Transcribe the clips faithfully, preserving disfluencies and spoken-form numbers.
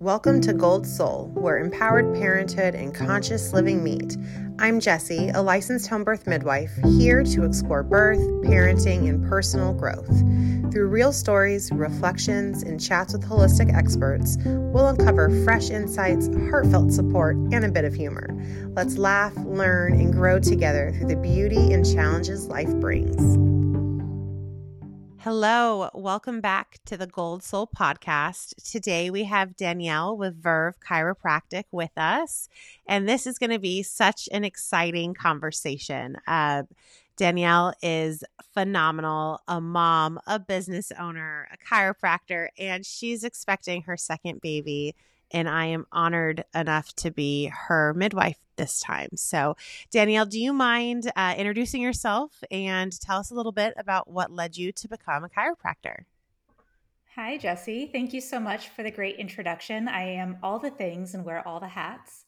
Welcome to Gold Soul, where empowered parenthood and conscious living meet. I'm Jessie, a licensed home birth midwife, here to explore birth, parenting, and personal growth. Through real stories, reflections, and chats with holistic experts, we'll uncover fresh insights, heartfelt support, and a bit of humor. Let's laugh, learn, and grow together through the beauty and challenges life brings. Hello, welcome back to the Gold Soul podcast. Today we have Danielle with Verve Chiropractic with us, and this is going to be such an exciting conversation. Uh, Danielle is phenomenal, a mom, a business owner, a chiropractor, and she's expecting her second baby, and I am honored enough to be her midwife this time. So Danielle, do you mind uh, introducing yourself and tell us a little bit about what led you to become a chiropractor? Hi, Jessie. Thank you so much for the great introduction. I am all the things and wear all the hats.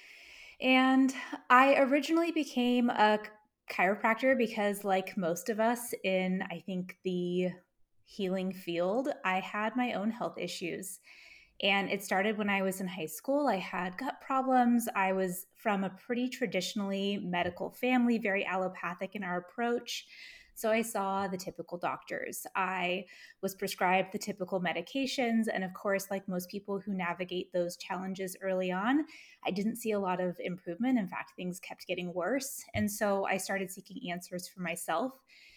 And I originally became a chiropractor because, like most of us in, I think, the healing field, I had my own health issues. And it started when I was in high school. I had gut problems. I was from a pretty traditionally medical family, very allopathic in our approach. So I saw the typical doctors. I was prescribed the typical medications. And of course, like most people who navigate those challenges early on, I didn't see a lot of improvement. In fact, things kept getting worse. And so I started seeking answers for myself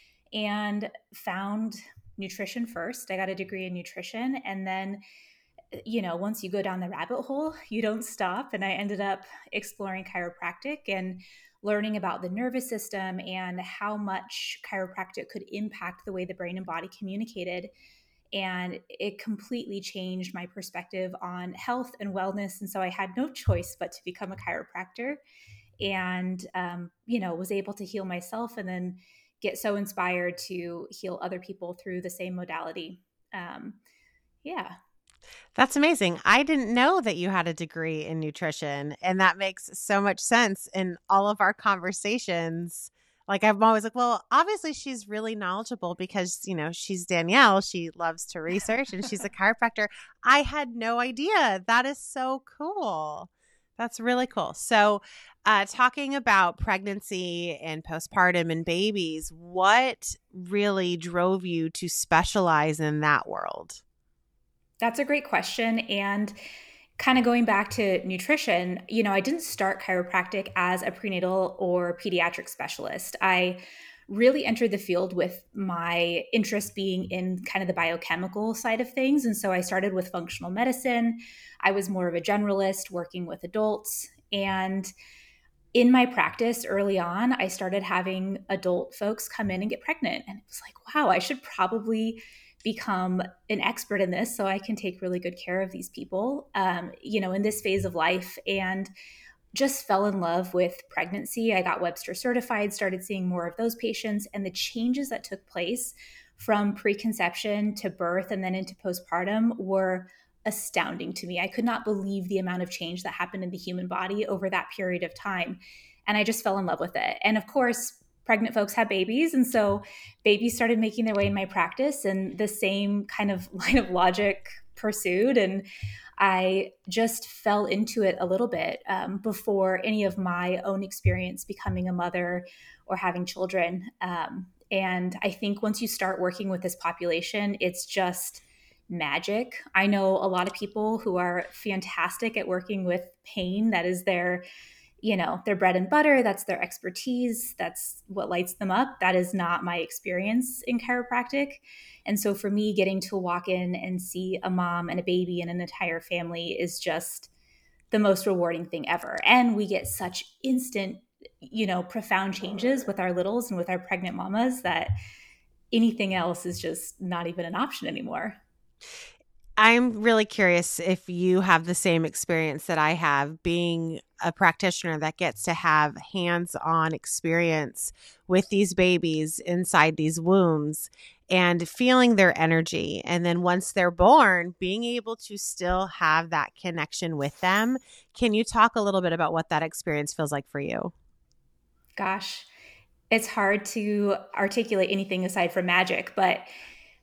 and found nutrition first. I got a degree in nutrition, and then you know, once you go down the rabbit hole, you don't stop. And I ended up exploring chiropractic and learning about the nervous system and how much chiropractic could impact the way the brain and body communicated. And it completely changed my perspective on health and wellness. And so I had no choice but to become a chiropractor, and, um, you know, was able to heal myself and then get so inspired to heal other people through the same modality. Um, yeah. That's amazing. I didn't know that you had a degree in nutrition, and that makes so much sense in all of our conversations. Like, I'm always like, well, obviously she's really knowledgeable because, you know, she's Danielle. She loves to research and she's a chiropractor. I had no idea. That is so cool. That's really cool. So, uh, talking about pregnancy and postpartum and babies, what really drove you to specialize in that world? That's a great question. And kind of going back to nutrition, you know, I didn't start chiropractic as a prenatal or pediatric specialist. I really entered the field with my interest being in kind of the biochemical side of things. And so I started with functional medicine. I was more of a generalist working with adults. And in my practice early on, I started having adult folks come in and get pregnant. And it was like, wow, I should probably become an expert in this so I can take really good care of these people, um, you know, in this phase of life. And just fell in love with pregnancy. I got Webster certified, started seeing more of those patients, and the changes that took place from preconception to birth and then into postpartum were astounding to me. I could not believe the amount of change that happened in the human body over that period of time. And I just fell in love with it. And of course, pregnant folks have babies. And so babies started making their way in my practice, and the same kind of line of logic pursued. And I just fell into it a little bit um, before any of my own experience becoming a mother or having children. Um, and I think once you start working with this population, it's just magic. I know a lot of people who are fantastic at working with pain. That is their you know, their bread and butter. That's their expertise. That's what lights them up. That is not my experience in chiropractic. And so for me, getting to walk in and see a mom and a baby and an entire family is just the most rewarding thing ever. And we get such instant, you know, profound changes with our littles and with our pregnant mamas that anything else is just not even an option anymore. I'm really curious if you have the same experience that I have, being a practitioner that gets to have hands-on experience with these babies inside these wombs and feeling their energy. And then once they're born, being able to still have that connection with them. Can you talk a little bit about what that experience feels like for you? Gosh, it's hard to articulate anything aside from magic, but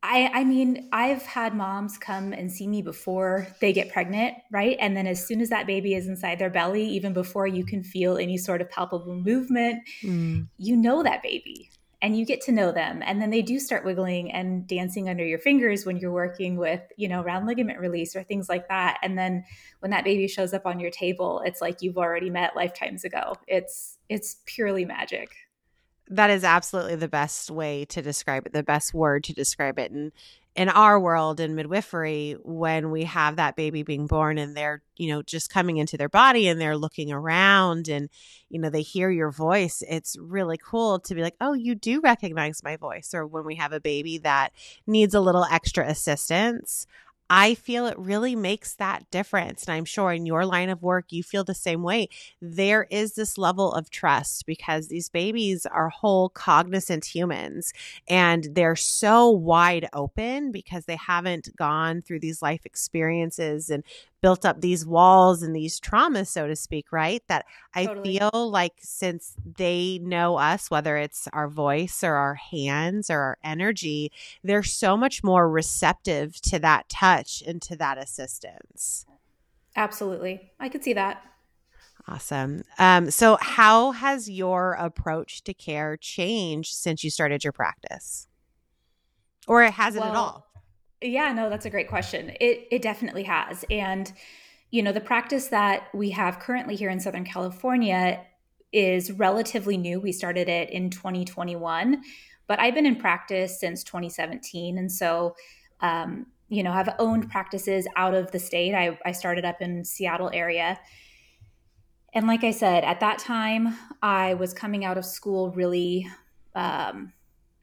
I, I mean, I've had moms come and see me before they get pregnant, right? And then as soon as that baby is inside their belly, even before you can feel any sort of palpable movement, Mm. you know that baby and you get to know them. And then they do start wiggling and dancing under your fingers when you're working with, you know, round ligament release or things like that. And then when that baby shows up on your table, it's like you've already met lifetimes ago. It's, it's purely magic. That is absolutely the best way to describe it, the best word to describe it. And in our world in midwifery, when we have that baby being born and they're, you know, just coming into their body and they're looking around and, you know, they hear your voice, it's really cool to be like, oh, you do recognize my voice. Or when we have a baby that needs a little extra assistance, I feel it really makes that difference. And I'm sure in your line of work, you feel the same way. There is this level of trust because these babies are whole cognizant humans and they're so wide open because they haven't gone through these life experiences and built up these walls and these traumas, so to speak, right? That I Totally. feel like since they know us, whether it's our voice or our hands or our energy, they're so much more receptive to that touch and to that assistance. Absolutely. I could see that. Awesome. Um, so how has your approach to care changed since you started your practice? Or has it at Well, all? yeah, no, that's a great question. It it definitely has. And you know, the practice that we have currently here in Southern California is relatively new. We started it in twenty twenty-one, but I've been in practice since twenty seventeen. And so, um, you know, I've owned practices out of the state. I, I started up in Seattle area. And like I said, at that time, I was coming out of school really um,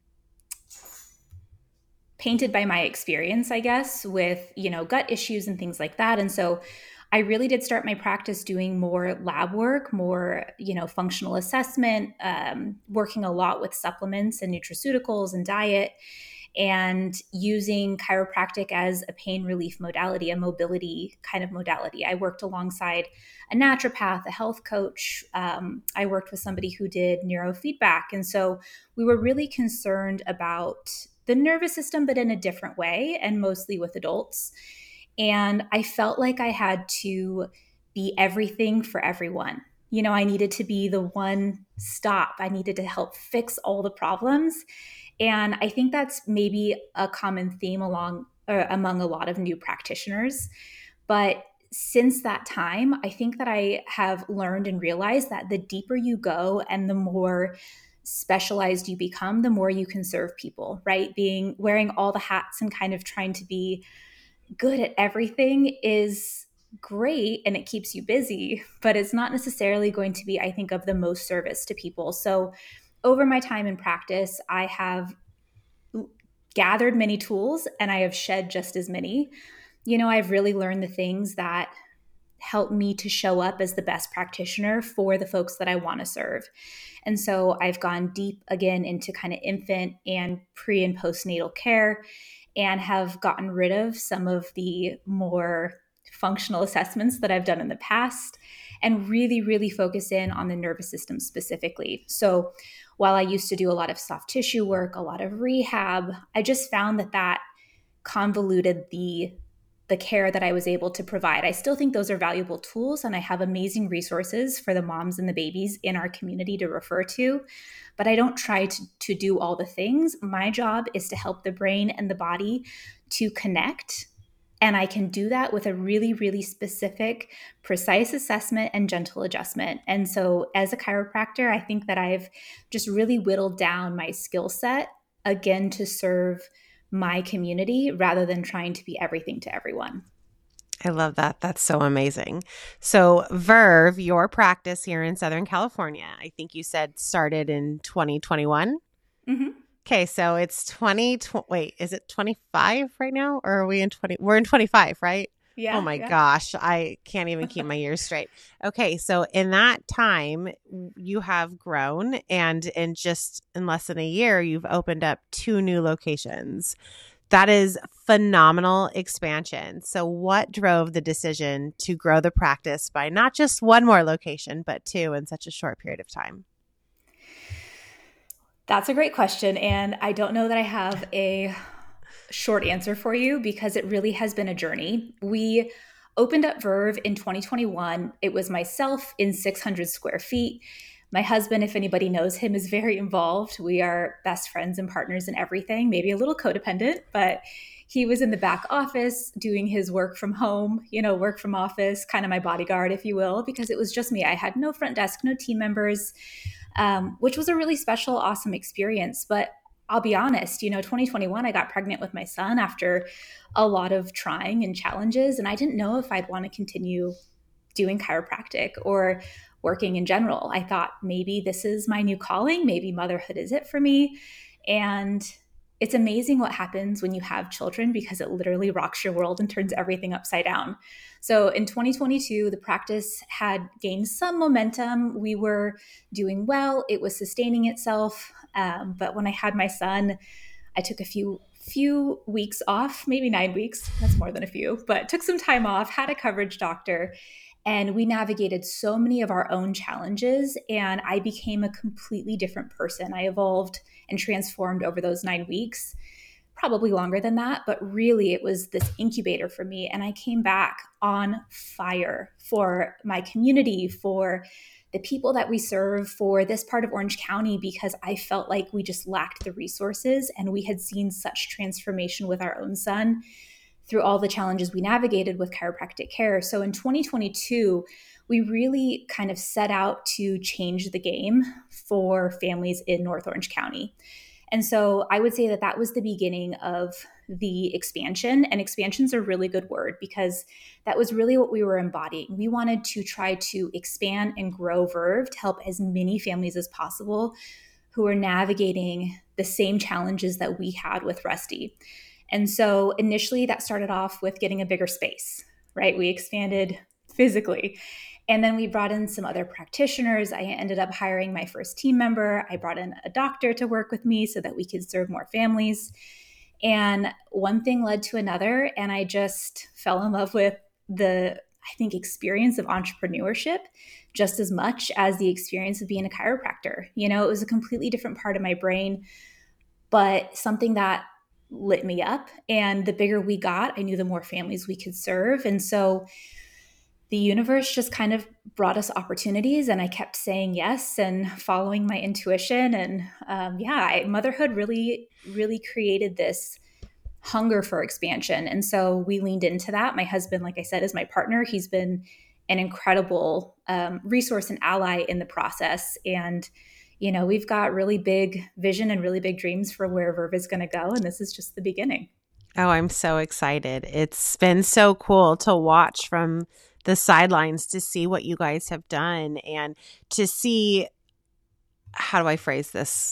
painted by my experience, I guess, with, you know, gut issues and things like that. And so I really did start my practice doing more lab work, more, you know, functional assessment, um, working a lot with supplements and nutraceuticals and diet, and using chiropractic as a pain relief modality, a mobility kind of modality. I worked alongside a naturopath, a health coach. Um, I worked with somebody who did neurofeedback. And so we were really concerned about the nervous system, but in a different way, and mostly with adults. And I felt like I had to be everything for everyone. You know, I needed to be the one stop. I needed to help fix all the problems. And I think that's maybe a common theme along or among a lot of new practitioners. But since that time, I think that I have learned and realized that the deeper you go and the more specialized you become, the more you can serve people, right? Being wearing all the hats and kind of trying to be good at everything is great and it keeps you busy, but it's not necessarily going to be, I think, of the most service to people. So over my time in practice, I have gathered many tools and I have shed just as many. You know, I've really learned the things that help me to show up as the best practitioner for the folks that I want to serve. And so I've gone deep again into kind of infant and pre and postnatal care and have gotten rid of some of the more functional assessments that I've done in the past and really, really focus in on the nervous system specifically. So while I used to do a lot of soft tissue work, a lot of rehab, I just found that that convoluted the the care that I was able to provide. I still think those are valuable tools, and I have amazing resources for the moms and the babies in our community to refer to, but I don't try to, to do all the things. My job is to help the brain and the body to connect, and I can do that with a really, really specific, precise assessment and gentle adjustment. And so as a chiropractor, I think that I've just really whittled down my skill set, again, to serve my community rather than trying to be everything to everyone. I love that. That's so amazing. So Verve, your practice here in Southern California, I think you said started in twenty twenty-one. Mm-hmm. Okay, so it's twenty. Wait, is it twenty-five right now, or are we in twenty? We're in twenty-five, right? Yeah. Oh my yeah. gosh, I can't even keep my years straight. Okay, so in that time, you have grown, and in just in less than a year, you've opened up two new locations. That is phenomenal expansion. So what drove the decision to grow the practice by not just one more location, but two in such a short period of time? That's a great question. And I don't know that I have a short answer for you because it really has been a journey. We opened up Verve in twenty twenty-one. It was myself in six hundred square feet. My husband, if anybody knows him, is very involved. We are best friends and partners in everything, maybe a little codependent, but he was in the back office doing his work from home, you know, work from office, kind of my bodyguard, if you will, because it was just me. I had no front desk, no team members, um, which was a really special, awesome experience. But I'll be honest, you know, twenty twenty-one, I got pregnant with my son after a lot of trying and challenges, and I didn't know if I'd want to continue doing chiropractic or working in general. I thought maybe this is my new calling. Maybe motherhood is it for me. And it's amazing what happens when you have children because it literally rocks your world and turns everything upside down. So in twenty twenty-two, the practice had gained some momentum. We were doing well. It was sustaining itself. Um, but when I had my son, I took a few few weeks off, maybe nine weeks. That's more than a few, but took some time off, had a coverage doctor. And we navigated so many of our own challenges, and I became a completely different person. I evolved and transformed over those nine weeks, probably longer than that, but really it was this incubator for me. And I came back on fire for my community, for the people that we serve, for this part of Orange County, because I felt like we just lacked the resources, and we had seen such transformation with our own son through all the challenges we navigated with chiropractic care. So in twenty twenty-two, we really kind of set out to change the game for families in North Orange County. And so I would say that that was the beginning of the expansion. And expansion's a really good word because that was really what we were embodying. We wanted to try to expand and grow Verve to help as many families as possible who are navigating the same challenges that we had with Rusty. And so initially that started off with getting a bigger space, right? We expanded physically. And then we brought in some other practitioners. I ended up hiring my first team member. I brought in a doctor to work with me so that we could serve more families. And one thing led to another. And I just fell in love with the, I think, experience of entrepreneurship just as much as the experience of being a chiropractor. You know, it was a completely different part of my brain, but something that lit me up. And the bigger we got, I knew the more families we could serve. And so the universe just kind of brought us opportunities, and I kept saying yes and following my intuition. And um, yeah, I, motherhood really, really created this hunger for expansion. And so we leaned into that. My husband, like I said, is my partner. He's been an incredible um, resource and ally in the process. And you know, we've got really big vision and really big dreams for where Verve is going to go. And this is just the beginning. Oh, I'm so excited. It's been so cool to watch from the sidelines to see what you guys have done and to see, how do I phrase this?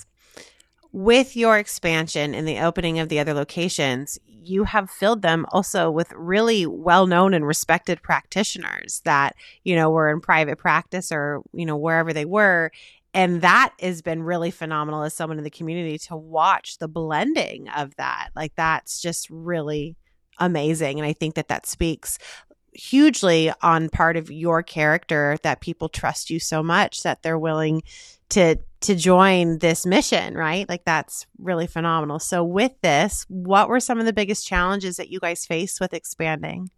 With your expansion and the opening of the other locations, you have filled them also with really well-known and respected practitioners that, you know, were in private practice or, you know, wherever they were. And that has been really phenomenal as someone in the community to watch the blending of that. Like, that's just really amazing. And I think that that speaks hugely on part of your character, that people trust you so much that they're willing to to join this mission, right? Like, that's really phenomenal. So with this, what were some of the biggest challenges that you guys faced with expanding?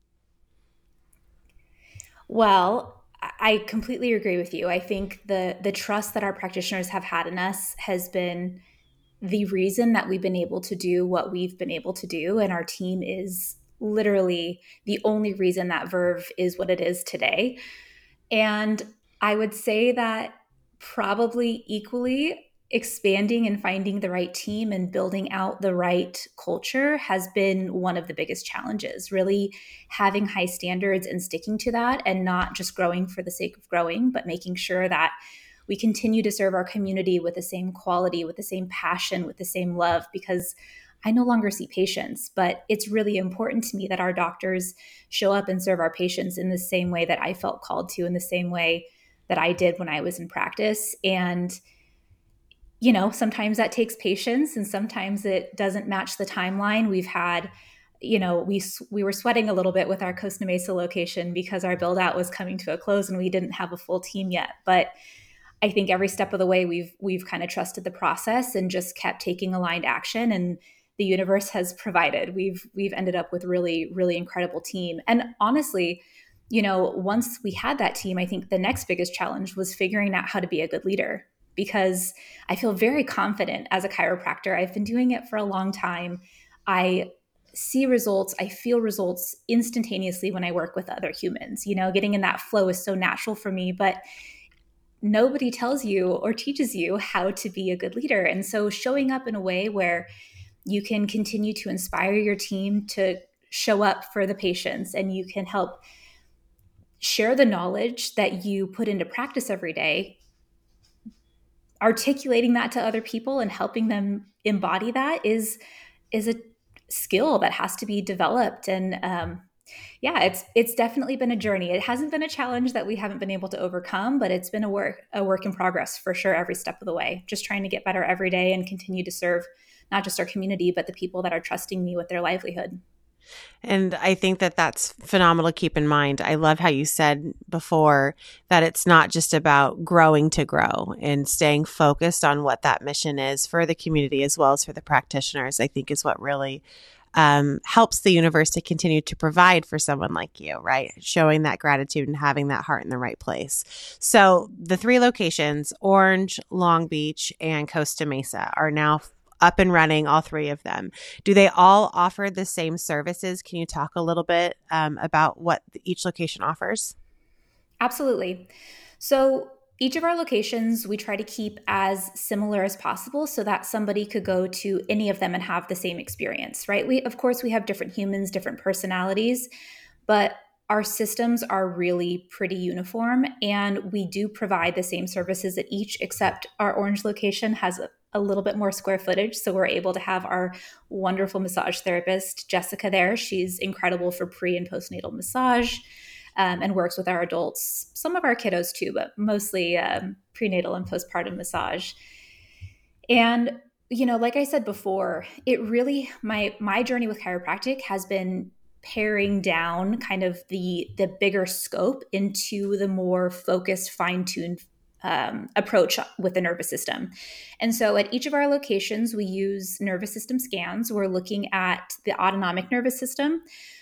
Well, I completely agree with you. I think the the trust that our practitioners have had in us has been the reason that we've been able to do what we've been able to do. And our team is literally the only reason that Verve is what it is today. And I would say that probably equally expanding and finding the right team and building out the right culture has been one of the biggest challenges, really having high standards and sticking to that and not just growing for the sake of growing, but making sure that we continue to serve our community with the same quality, with the same passion, with the same love, because I no longer see patients, but it's really important to me that our doctors show up and serve our patients in the same way that I felt called to, in the same way that I did when I was in practice. And you know, sometimes that takes patience and sometimes it doesn't match the timeline. We've had, you know, we we were sweating a little bit with our Costa Mesa location because our build out was coming to a close and we didn't have a full team yet. But I think every step of the way we've we've kind of trusted the process and just kept taking aligned action. And the universe has provided. We've we've ended up with really, really incredible team. And honestly, you know, once we had that team, I think the next biggest challenge was figuring out how to be a good leader, because I feel very confident as a chiropractor. I've been doing it for a long time. I see results, I feel results instantaneously when I work with other humans. You know, getting in that flow is so natural for me, but nobody tells you or teaches you how to be a good leader. And so showing up in a way where you can continue to inspire your team to show up for the patients, and you can help share the knowledge that you put into practice every day, articulating that to other people and helping them embody that is is a skill that has to be developed. And um, yeah, it's it's definitely been a journey. It hasn't been a challenge that we haven't been able to overcome, but it's been a work a work in progress for sure every step of the way. Just trying to get better every day and continue to serve not just our community, but the people that are trusting me with their livelihood. And I think that that's phenomenal to keep in mind. I love how you said before that it's not just about growing to grow and staying focused on what that mission is for the community as well as for the practitioners, I think is what really um, helps the universe to continue to provide for someone like you, right? Showing that gratitude and having that heart in the right place. So the three locations, Orange, Long Beach, and Costa Mesa, are now up and running, all three of them. Do they all offer the same services? Can you talk a little bit um, about what each location offers? Absolutely. So each of our locations, we try to keep as similar as possible so that somebody could go to any of them and have the same experience, right? We, of course, we have different humans, different personalities, but our systems are really pretty uniform, and we do provide the same services at each, except our Orange location has a, a little bit more square footage. So we're able to have our wonderful massage therapist, Jessica, there. She's incredible for pre and postnatal massage. Um, and works with our adults, some of our kiddos too, but mostly um, prenatal and postpartum massage. And, you know, like I said before, it really, my my journey with chiropractic has been paring down kind of the the bigger scope into the more focused, fine-tuned um, approach with the nervous system. And so at each of our locations, we use nervous system scans. We're looking at the autonomic nervous system.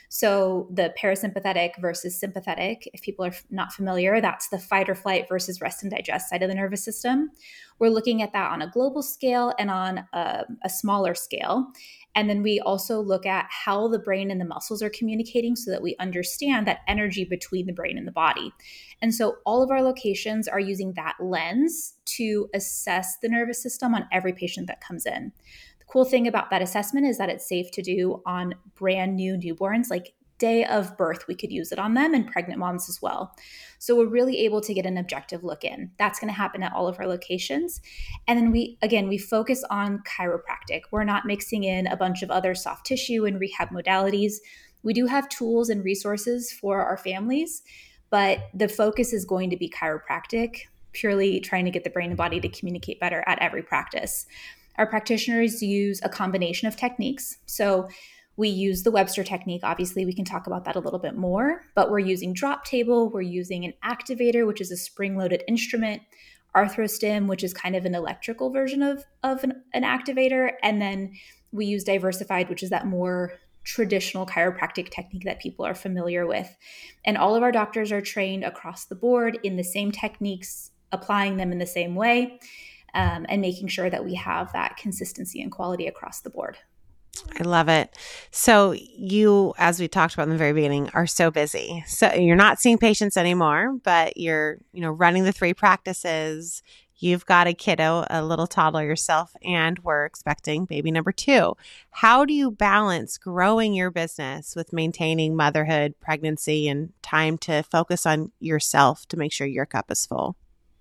So the parasympathetic versus sympathetic, if people are not familiar, that's the fight or flight versus rest and digest side of the nervous system. We're looking at that on a global scale and on a, a smaller scale. And then we also look at how the brain and the muscles are communicating so that we understand that energy between the brain and the body. And so all of our locations are using that lens to assess the nervous system on every patient that comes in. Cool thing about that assessment is that it's safe to do on brand new newborns, like day of birth, we could use it on them, and pregnant moms as well. So we're really able to get an objective look in. That's going to happen at all of our locations. And then we, again, we focus on chiropractic. We're not mixing in a bunch of other soft tissue and rehab modalities. We do have tools and resources for our families, but the focus is going to be chiropractic, purely trying to get the brain and body to communicate better at every practice. Our practitioners use a combination of techniques. So we use the Webster technique. Obviously, we can talk about that a little bit more, but we're using drop table. We're using an activator, which is a spring-loaded instrument, ArthroStim, which is kind of an electrical version of, of an, an activator. And then we use diversified, which is that more traditional chiropractic technique that people are familiar with. And all of our doctors are trained across the board in the same techniques, applying them in the same way. Um, and making sure that we have that consistency and quality across the board. I love it. So you, as we talked about in the very beginning, are so busy. So you're not seeing patients anymore, but you're, you know, running the three practices. You've got a kiddo, a little toddler yourself, and we're expecting baby number two. How do you balance growing your business with maintaining motherhood, pregnancy, and time to focus on yourself to make sure your cup is full?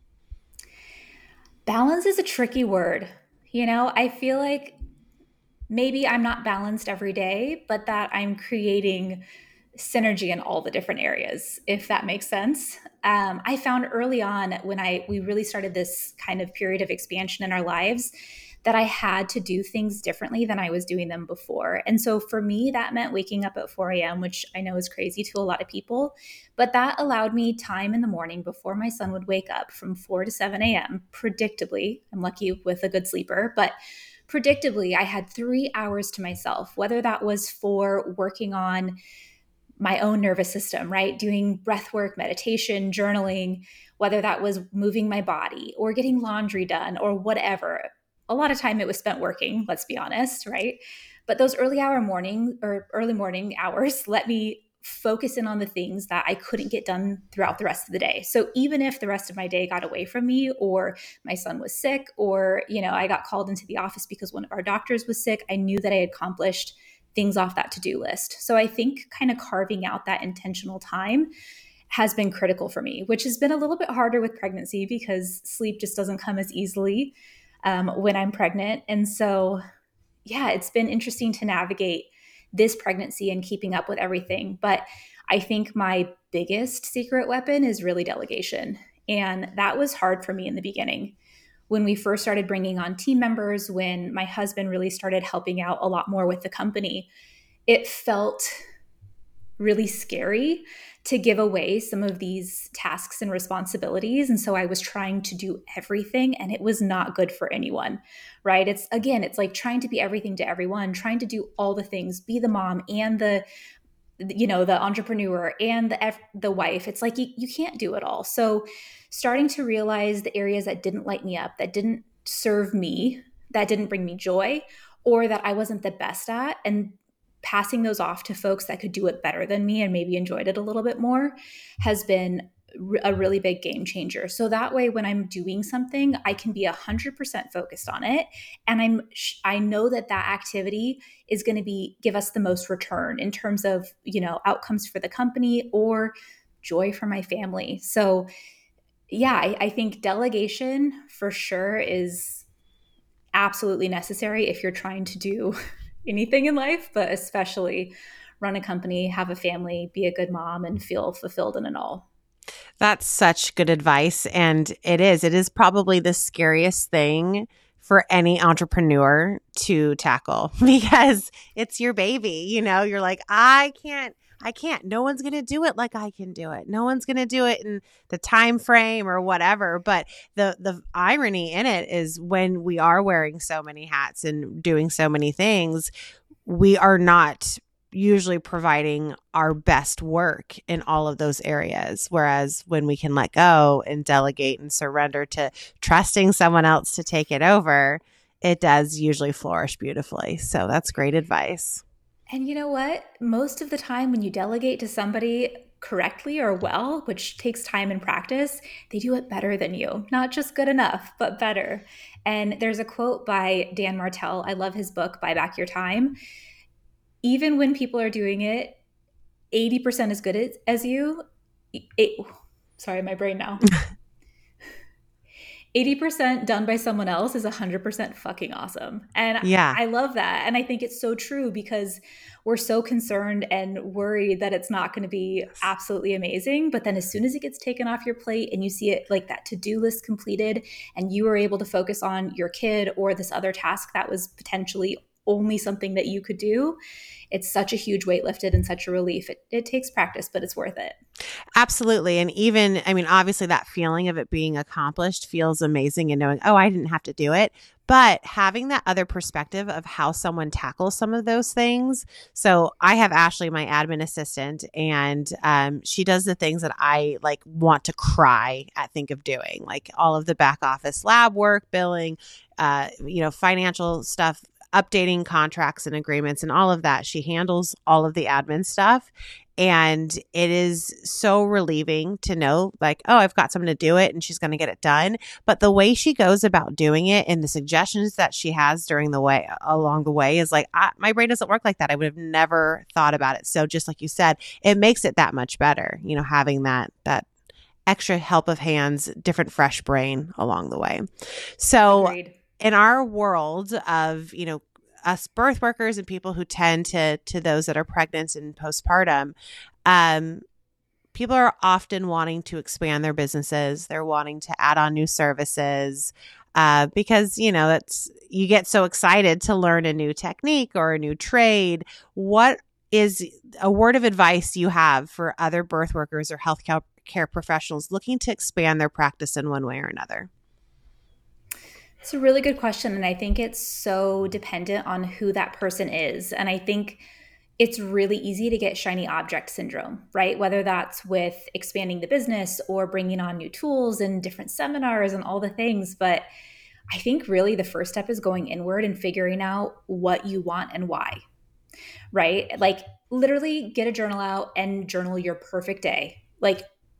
Balance is a tricky word. You know, I feel like maybe I'm not balanced every day, but that I'm creating synergy in all the different areas, if that makes sense. Um, I found early on when I we really started this kind of period of expansion in our lives that I had to do things differently than I was doing them before. And so for me, that meant waking up at four a.m., which I know is crazy to a lot of people, but that allowed me time in the morning before my son would wake up from four to seven a.m. predictably. I'm lucky with a good sleeper, but predictably, I had three hours to myself, whether that was for working on my own nervous system, right? Doing breath work, meditation, journaling, whether that was moving my body or getting laundry done or whatever. A lot of time it was spent working, let's be honest, right? But those early hour morning or early morning hours let me focus in on the things that I couldn't get done throughout the rest of the day. So even if the rest of my day got away from me, or my son was sick, or, you know, I got called into the office because one of our doctors was sick, I knew that I had accomplished things off that to-do list. So I think kind of carving out that intentional time has been critical for me, which has been a little bit harder with pregnancy because sleep just doesn't come as easily um, when I'm pregnant. And so, yeah, it's been interesting to navigate this pregnancy and keeping up with everything. But I think my biggest secret weapon is really delegation. And that was hard for me in the beginning. When we first started bringing on team members, when my husband really started helping out a lot more with the company, it felt really scary to give away some of these tasks and responsibilities. And so I was trying to do everything, and it was not good for anyone, right? It's again, it's like trying to be everything to everyone, trying to do all the things, be the mom and the, you know, the entrepreneur and the the wife. It's like you, you can't do it all. So starting to realize the areas that didn't light me up, that didn't serve me, that didn't bring me joy, or that I wasn't the best at, and passing those off to folks that could do it better than me and maybe enjoyed it a little bit more, has been a really big game changer. So that way, when I'm doing something, I can be one hundred percent focused on it. And I'm, I know that that activity is going to be, give us the most return in terms of, you know, outcomes for the company or joy for my family. So yeah, I, I think delegation for sure is absolutely necessary if you're trying to do anything in life, but especially run a company, have a family, be a good mom, and feel fulfilled in it all. That's such good advice. And it is, it is probably the scariest thing for any entrepreneur to tackle because it's your baby. You know, you're like, I can't, I can't, no one's going to do it like I can do it. No one's going to do it in the time frame or whatever. But the, the irony in it is when we are wearing so many hats and doing so many things, we are not usually providing our best work in all of those areas. Whereas when we can let go and delegate and surrender to trusting someone else to take it over, it does usually flourish beautifully. So that's great advice. And you know what? Most of the time when you delegate to somebody correctly or well, which takes time and practice, they do it better than you. Not just good enough, but better. And there's a quote by Dan Martell. I love his book, Buy Back Your Time. Even when people are doing it eighty percent as good as, as you, it, sorry, my brain now. eighty percent done by someone else is one hundred percent fucking awesome. And yeah. I love that. And I think it's so true because we're so concerned and worried that it's not going to be absolutely amazing. But then as soon as it gets taken off your plate and you see it like that to-do list completed and you were able to focus on your kid or this other task that was potentially only something that you could do, it's such a huge weight lifted and such a relief. It, it takes practice, but it's worth it. Absolutely. And even, I mean, obviously that feeling of it being accomplished feels amazing and knowing, oh, I didn't have to do it. But having that other perspective of how someone tackles some of those things. So I have Ashley, my admin assistant, and um, she does the things that I like want to cry at think of doing, like all of the back office lab work, billing, uh, you know, financial stuff, updating contracts and agreements and all of that. She handles all of the admin stuff. And it is so relieving to know like, oh, I've got someone to do it and she's going to get it done. But the way she goes about doing it and the suggestions that she has during the way along the way is like, I, my brain doesn't work like that. I would have never thought about it. So just like you said, it makes it that much better, you know, having that, that extra help of hands, different fresh brain along the way. So Agreed. In our world of, you know, us birth workers and people who tend to to those that are pregnant and postpartum, um, people are often wanting to expand their businesses. They're wanting to add on new services uh, because, you know, that's you get so excited to learn a new technique or a new trade. What is a word of advice you have for other birth workers or healthcare care professionals looking to expand their practice in one way or another? It's a really good question. And I think it's so dependent on who that person is. And I think it's really easy to get shiny object syndrome, right? Whether that's with expanding the business or bringing on new tools and different seminars and all the things. But I think really the first step is going inward and figuring out what you want and why, right? Like literally get a journal out and journal your perfect day. Like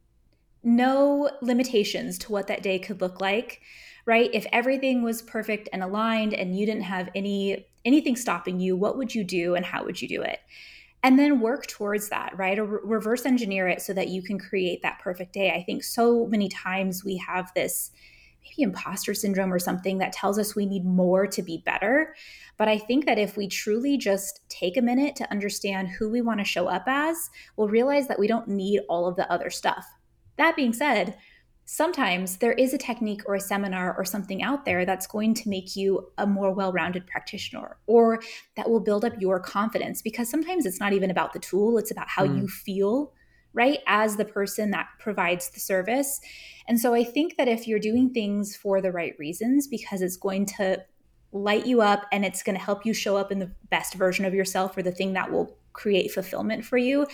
no limitations to what that day could look like, right? If everything was perfect and aligned and you didn't have any anything stopping you, what would you do and how would you do it? And then work towards that, right? Or re- reverse engineer it so that you can create that perfect day. I think so many times we have this maybe imposter syndrome or something that tells us we need more to be better. But I think that if we truly just take a minute to understand who we want to show up as, we'll realize that we don't need all of the other stuff. That being said, sometimes there is a technique or a seminar or something out there that's going to make you a more well-rounded practitioner, or that will build up your confidence, because sometimes it's not even about the tool, it's about how mm. you feel, right, as the person that provides the service. And so I think that if you're doing things for the right reasons, because it's going to light you up and it's going to help you show up in the best version of yourself, or the thing that will create fulfillment for you,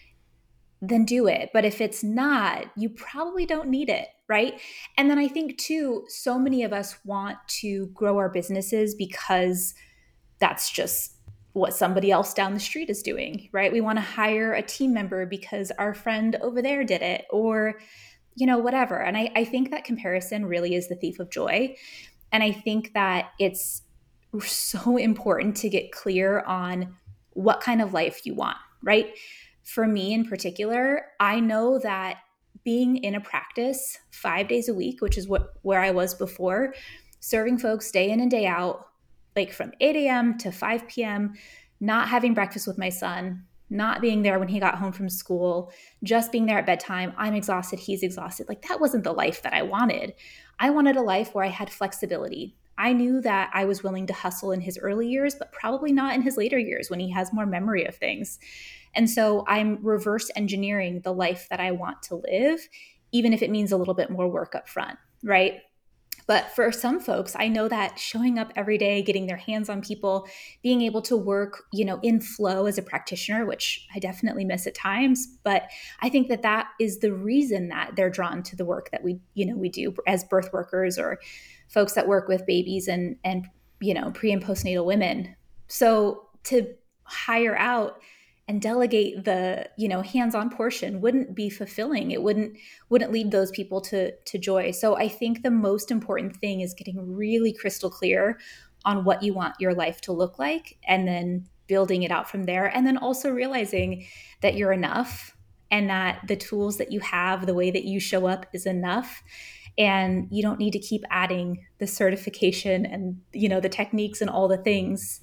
then do it. But if it's not, you probably don't need it, right? And then I think too, so many of us want to grow our businesses because that's just what somebody else down the street is doing, right? We want to hire a team member because our friend over there did it, or, you know, whatever. And I, I think that comparison really is the thief of joy. And I think that it's so important to get clear on what kind of life you want, right? For me in particular, I know that being in a practice five days a week, which is what where I was before, serving folks day in and day out, like from eight a.m. to five p.m., not having breakfast with my son, not being there when he got home from school, just being there at bedtime. I'm exhausted, he's exhausted. Like that wasn't the life that I wanted. I wanted a life where I had flexibility. I knew that I was willing to hustle in his early years, but probably not in his later years when he has more memory of things. And so I'm reverse engineering the life that I want to live, even if it means a little bit more work up front, right? But for some folks, I know that showing up every day, getting their hands on people, being able to work, you know, in flow as a practitioner, which I definitely miss at times, but I think that that is the reason that they're drawn to the work that we, you know, we do as birth workers or folks that work with babies and, and, you know, pre and postnatal women. So to hire out and delegate the, you know, hands-on portion wouldn't be fulfilling. It wouldn't wouldn't lead those people to to joy. So I think the most important thing is getting really crystal clear on what you want your life to look like, and then building it out from there. And then also realizing that you're enough, and that the tools that you have, the way that you show up is enough. And you don't need to keep adding the certification and, you know, the techniques and all the things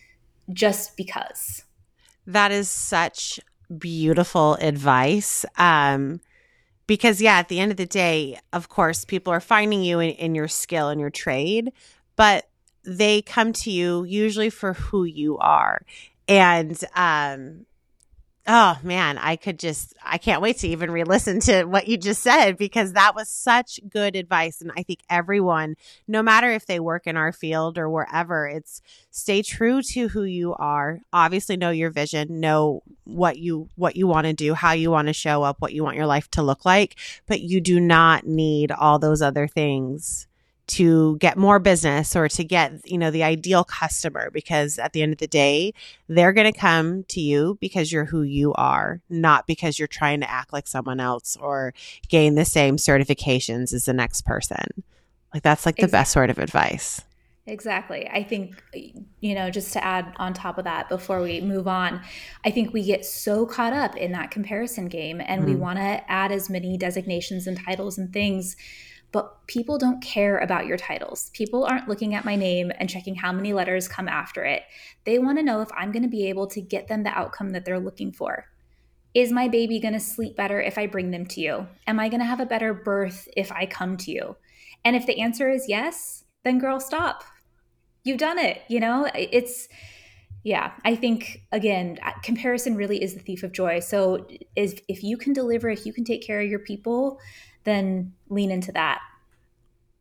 just because. That is such beautiful advice. Um, because yeah, at the end of the day, of course, people are finding you in, in your skill and your trade, but they come to you usually for who you are. And, um, oh man, I could just, I can't wait to even re-listen to what you just said, because that was such good advice. And I think everyone, no matter if they work in our field or wherever, it's stay true to who you are. Obviously know your vision, know what you, what you want to do, how you want to show up, what you want your life to look like, but you do not need all those other things to get more business or to get, you know, the ideal customer, because at the end of the day, they're going to come to you because you're who you are, not because you're trying to act like someone else or gain the same certifications as the next person. Like that's like the exactly. best sort of advice. Exactly. I think, you know, just to add on top of that before we move on, I think we get so caught up in that comparison game, and mm-hmm. we want to add as many designations and titles and things. But people don't care about your titles. People aren't looking at my name and checking how many letters come after it. They want to know if I'm going to be able to get them the outcome that they're looking for. Is my baby going to sleep better if I bring them to you? Am I going to have a better birth if I come to you? And if the answer is yes, then girl, stop. You've done it. You know, it's, yeah, I think, again, comparison really is the thief of joy. So if, if you can deliver, if you can take care of your people, then lean into that.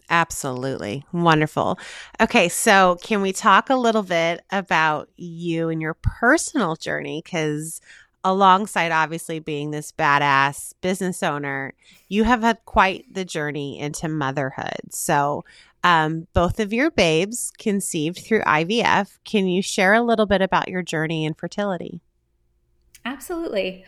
Absolutely. Wonderful. Okay, so can we talk a little bit about you and your personal journey? Because alongside obviously being this badass business owner, you have had quite the journey into motherhood. So, um, both of your babes conceived through I V F. Can you share a little bit about your journey in fertility? Absolutely.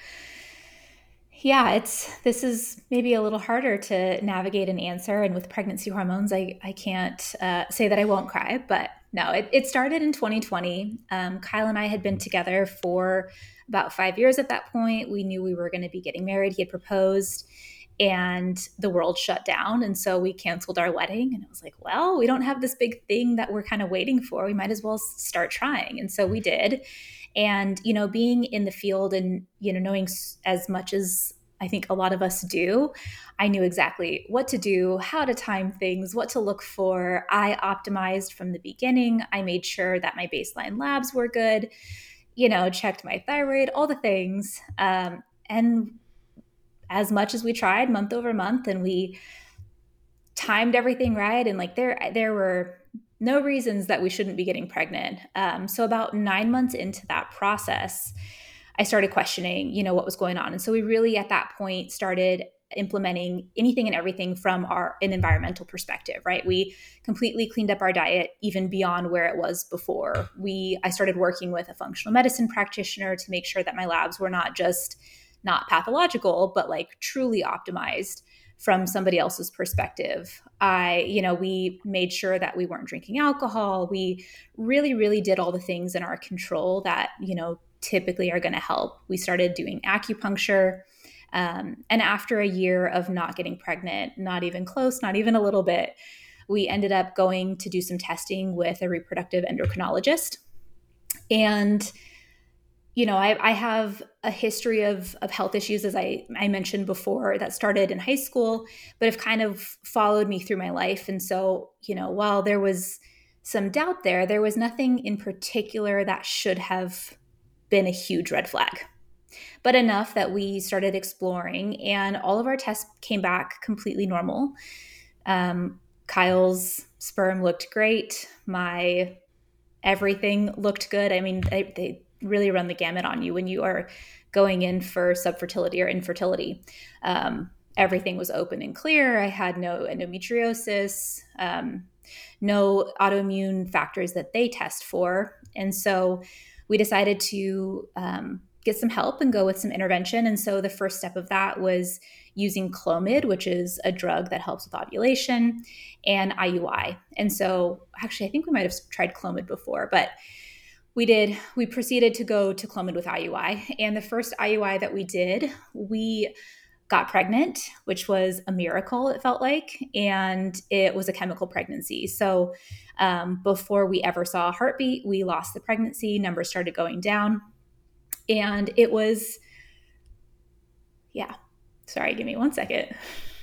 Yeah, it's this is maybe a little harder to navigate and answer. And with pregnancy hormones, I, I can't uh, say that I won't cry, but no, it, it started in twenty twenty. Um, Kyle and I had been together for about five years at that point. We knew we were going to be getting married. He had proposed and the world shut down. And so we canceled our wedding. And it was like, well, we don't have this big thing that we're kind of waiting for. We might as well start trying. And so we did. And, you know, being in the field and, you know, knowing as much as I think a lot of us do, I knew exactly what to do, how to time things, what to look for. I optimized from the beginning. I made sure that my baseline labs were good, you know, checked my thyroid, all the things. Um, and as much as we tried month over month and we timed everything right, and like there, there were no reasons that we shouldn't be getting pregnant. Um, so about nine months into that process, I started questioning, you know, what was going on. And so we really at that point started implementing anything and everything from our an environmental perspective, right? We completely cleaned up our diet even beyond where it was before. We I started working with a functional medicine practitioner to make sure that my labs were not just not pathological, but like truly optimized from somebody else's perspective. I, you know, we made sure that we weren't drinking alcohol. We really, really did all the things in our control that, you know, typically are going to help. We started doing acupuncture. Um, and after a year of not getting pregnant, not even close, not even a little bit, we ended up going to do some testing with a reproductive endocrinologist. And you know, I, I have a history of, of health issues, as I, I mentioned before, that started in high school, but have kind of followed me through my life. And so, you know, while there was some doubt there, there was nothing in particular that should have been a huge red flag, but enough that we started exploring and all of our tests came back completely normal. Um, Kyle's sperm looked great. My everything looked good. I mean, they, they really run the gamut on you when you are going in for subfertility or infertility. Um, everything was open and clear. I had no endometriosis, um, no autoimmune factors that they test for. And so we decided to um, get some help and go with some intervention. And so the first step of that was using Clomid, which is a drug that helps with ovulation, and I U I. And so actually, I think we might have tried Clomid before, but we did, we proceeded to go to Clomid with I U I. And the first I U I that we did, we got pregnant, which was a miracle, it felt like. And it was a chemical pregnancy. So um, before we ever saw a heartbeat, we lost the pregnancy, numbers started going down. And it was, yeah, sorry, give me one second.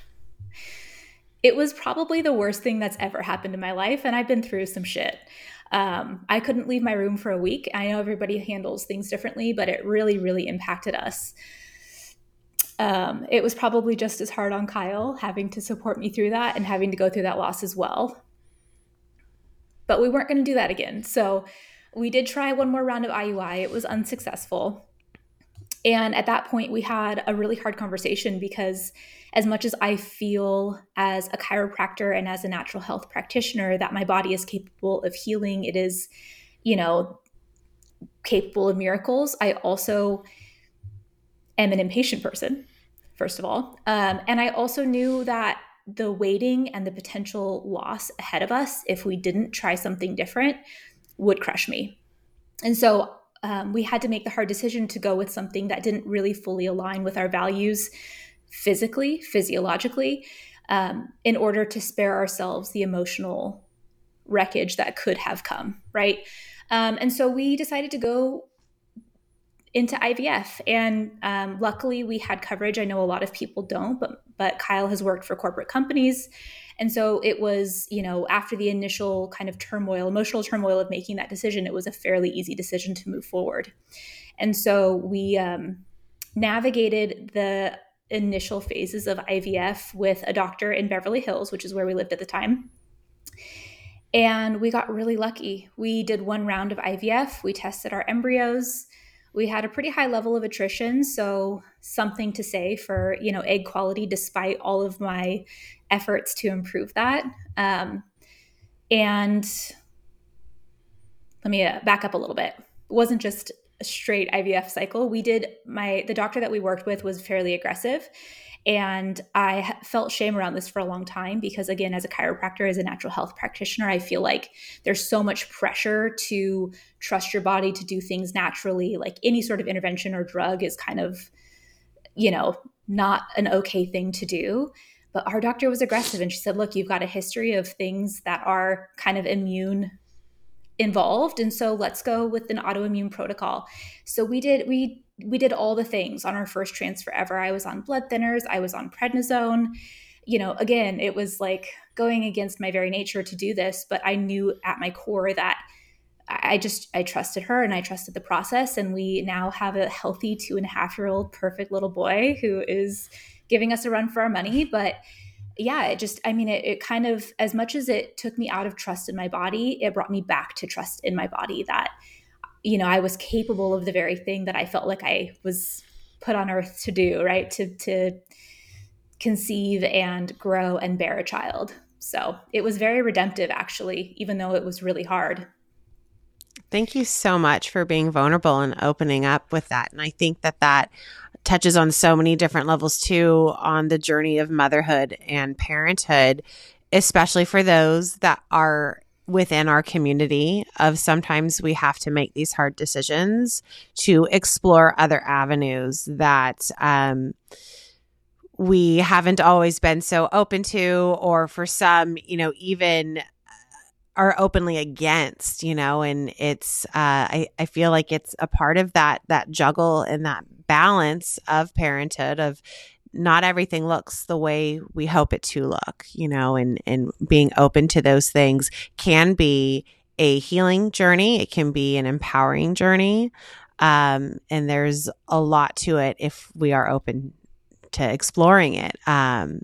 It was probably the worst thing that's ever happened in my life. And I've been through some shit. Um, I couldn't leave my room for a week. I know everybody handles things differently, but it really, really impacted us. Um, it was probably just as hard on Kyle having to support me through that and having to go through that loss as well. But we weren't going to do that again. So we did try one more round of I U I. It was unsuccessful. And at that point, we had a really hard conversation because as much as I feel as a chiropractor and as a natural health practitioner that my body is capable of healing, it is, you know, capable of miracles, I also am an impatient person, first of all. Um, and I also knew that the waiting and the potential loss ahead of us, if we didn't try something different, would crush me. And so um, we had to make the hard decision to go with something that didn't really fully align with our values physically, physiologically, um, in order to spare ourselves the emotional wreckage that could have come, right? Um, and so we decided to go into I V F. And um, luckily we had coverage. I know a lot of people don't, but but Kyle has worked for corporate companies. And so it was, you know, after the initial kind of turmoil, emotional turmoil of making that decision, it was a fairly easy decision to move forward. And so we um, navigated the initial phases of I V F with a doctor in Beverly Hills, which is where we lived at the time. And we got really lucky. We did one round of I V F. We tested our embryos. We had a pretty high level of attrition, so something to say for, you know, egg quality, despite all of my efforts to improve that. Um, and let me uh, back up a little bit. It wasn't just a straight I V F cycle. We did my, the doctor that we worked with was fairly aggressive. And I felt shame around this for a long time because, again, as a chiropractor, as a natural health practitioner, I feel like there's so much pressure to trust your body to do things naturally. Like any sort of intervention or drug is kind of, you know, not an okay thing to do. But our doctor was aggressive and she said, look, you've got a history of things that are kind of immune involved. And so let's go with an autoimmune protocol. So we did, we we did all the things on our first transfer ever. I was on blood thinners. I was on prednisone. You know, again, it was like going against my very nature to do this, but I knew at my core that I just, I trusted her and I trusted the process. And we now have a healthy two and a half year old perfect little boy who is giving us a run for our money. But yeah, it just, I mean, it, it kind of, as much as it took me out of trust in my body, it brought me back to trust in my body that, you know, I was capable of the very thing that I felt like I was put on earth to do, right? To, to conceive and grow and bear a child. So it was very redemptive, actually, even though it was really hard. Thank you so much for being vulnerable and opening up with that. And I think that that touches on so many different levels too, on the journey of motherhood and parenthood, especially for those that are within our community of sometimes we have to make these hard decisions to explore other avenues that um, we haven't always been so open to, or for some, you know, even are openly against, you know, and it's, uh, I, I feel like it's a part of that, that juggle and that balance of parenthood of not everything looks the way we hope it to look, you know, and, and being open to those things can be a healing journey. It can be an empowering journey. Um, and there's a lot to it if we are open to exploring it. Um,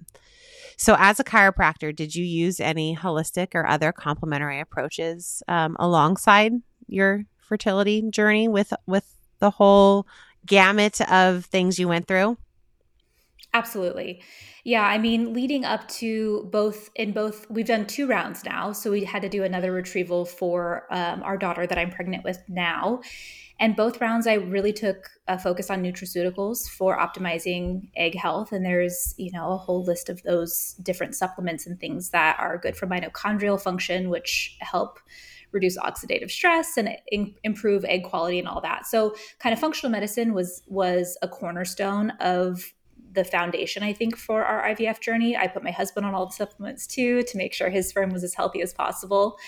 so as a chiropractor, did you use any holistic or other complementary approaches um, alongside your fertility journey with, with the whole gamut of things you went through? Absolutely. Yeah. I mean, leading up to both in both, we've done two rounds now. So we had to do another retrieval for um, our daughter that I'm pregnant with now. And both rounds, I really took a focus on nutraceuticals for optimizing egg health. And there's, you know, a whole list of those different supplements and things that are good for mitochondrial function, which help reduce oxidative stress and in, improve egg quality and all that. So kind of functional medicine was, was a cornerstone of the foundation, I think, for our I V F journey. I put my husband on all the supplements too, to make sure his sperm was as healthy as possible.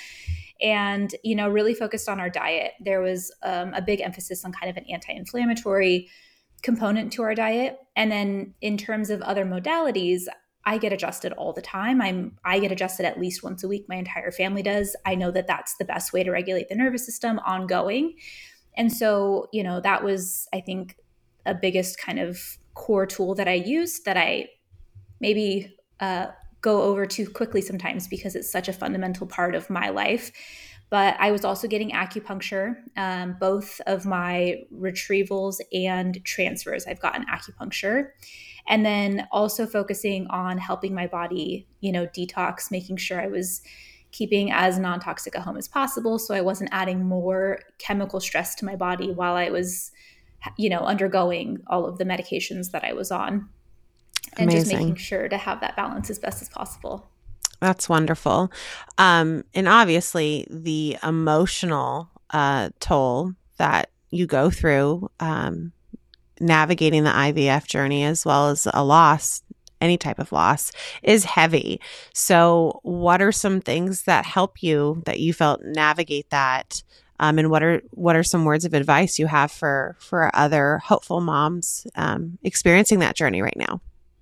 And, you know, really focused on our diet. There was um, a big emphasis on kind of an anti-inflammatory component to our diet. And then in terms of other modalities, I get adjusted all the time. I'm, I get adjusted at least once a week. My entire family does. I know that that's the best way to regulate the nervous system ongoing. And so, you know, that was, I think, a biggest kind of core tool that I used that I maybe uh, go over too quickly sometimes because it's such a fundamental part of my life. But I was also getting acupuncture, um, both of my retrievals and transfers. I've gotten acupuncture. And then also focusing on helping my body, you know, detox, making sure I was keeping as non-toxic a home as possible. So I wasn't adding more chemical stress to my body while I was, you know, undergoing all of the medications that I was on. And Amazing. Just making sure to have that balance as best as possible. That's wonderful. Um, and obviously the emotional uh, toll that you go through um, navigating the I V F journey, as well as a loss, any type of loss, is heavy. So what are some things that help you, that you felt navigate that? Um, and what are what are some words of advice you have for, for other hopeful moms um, experiencing that journey right now?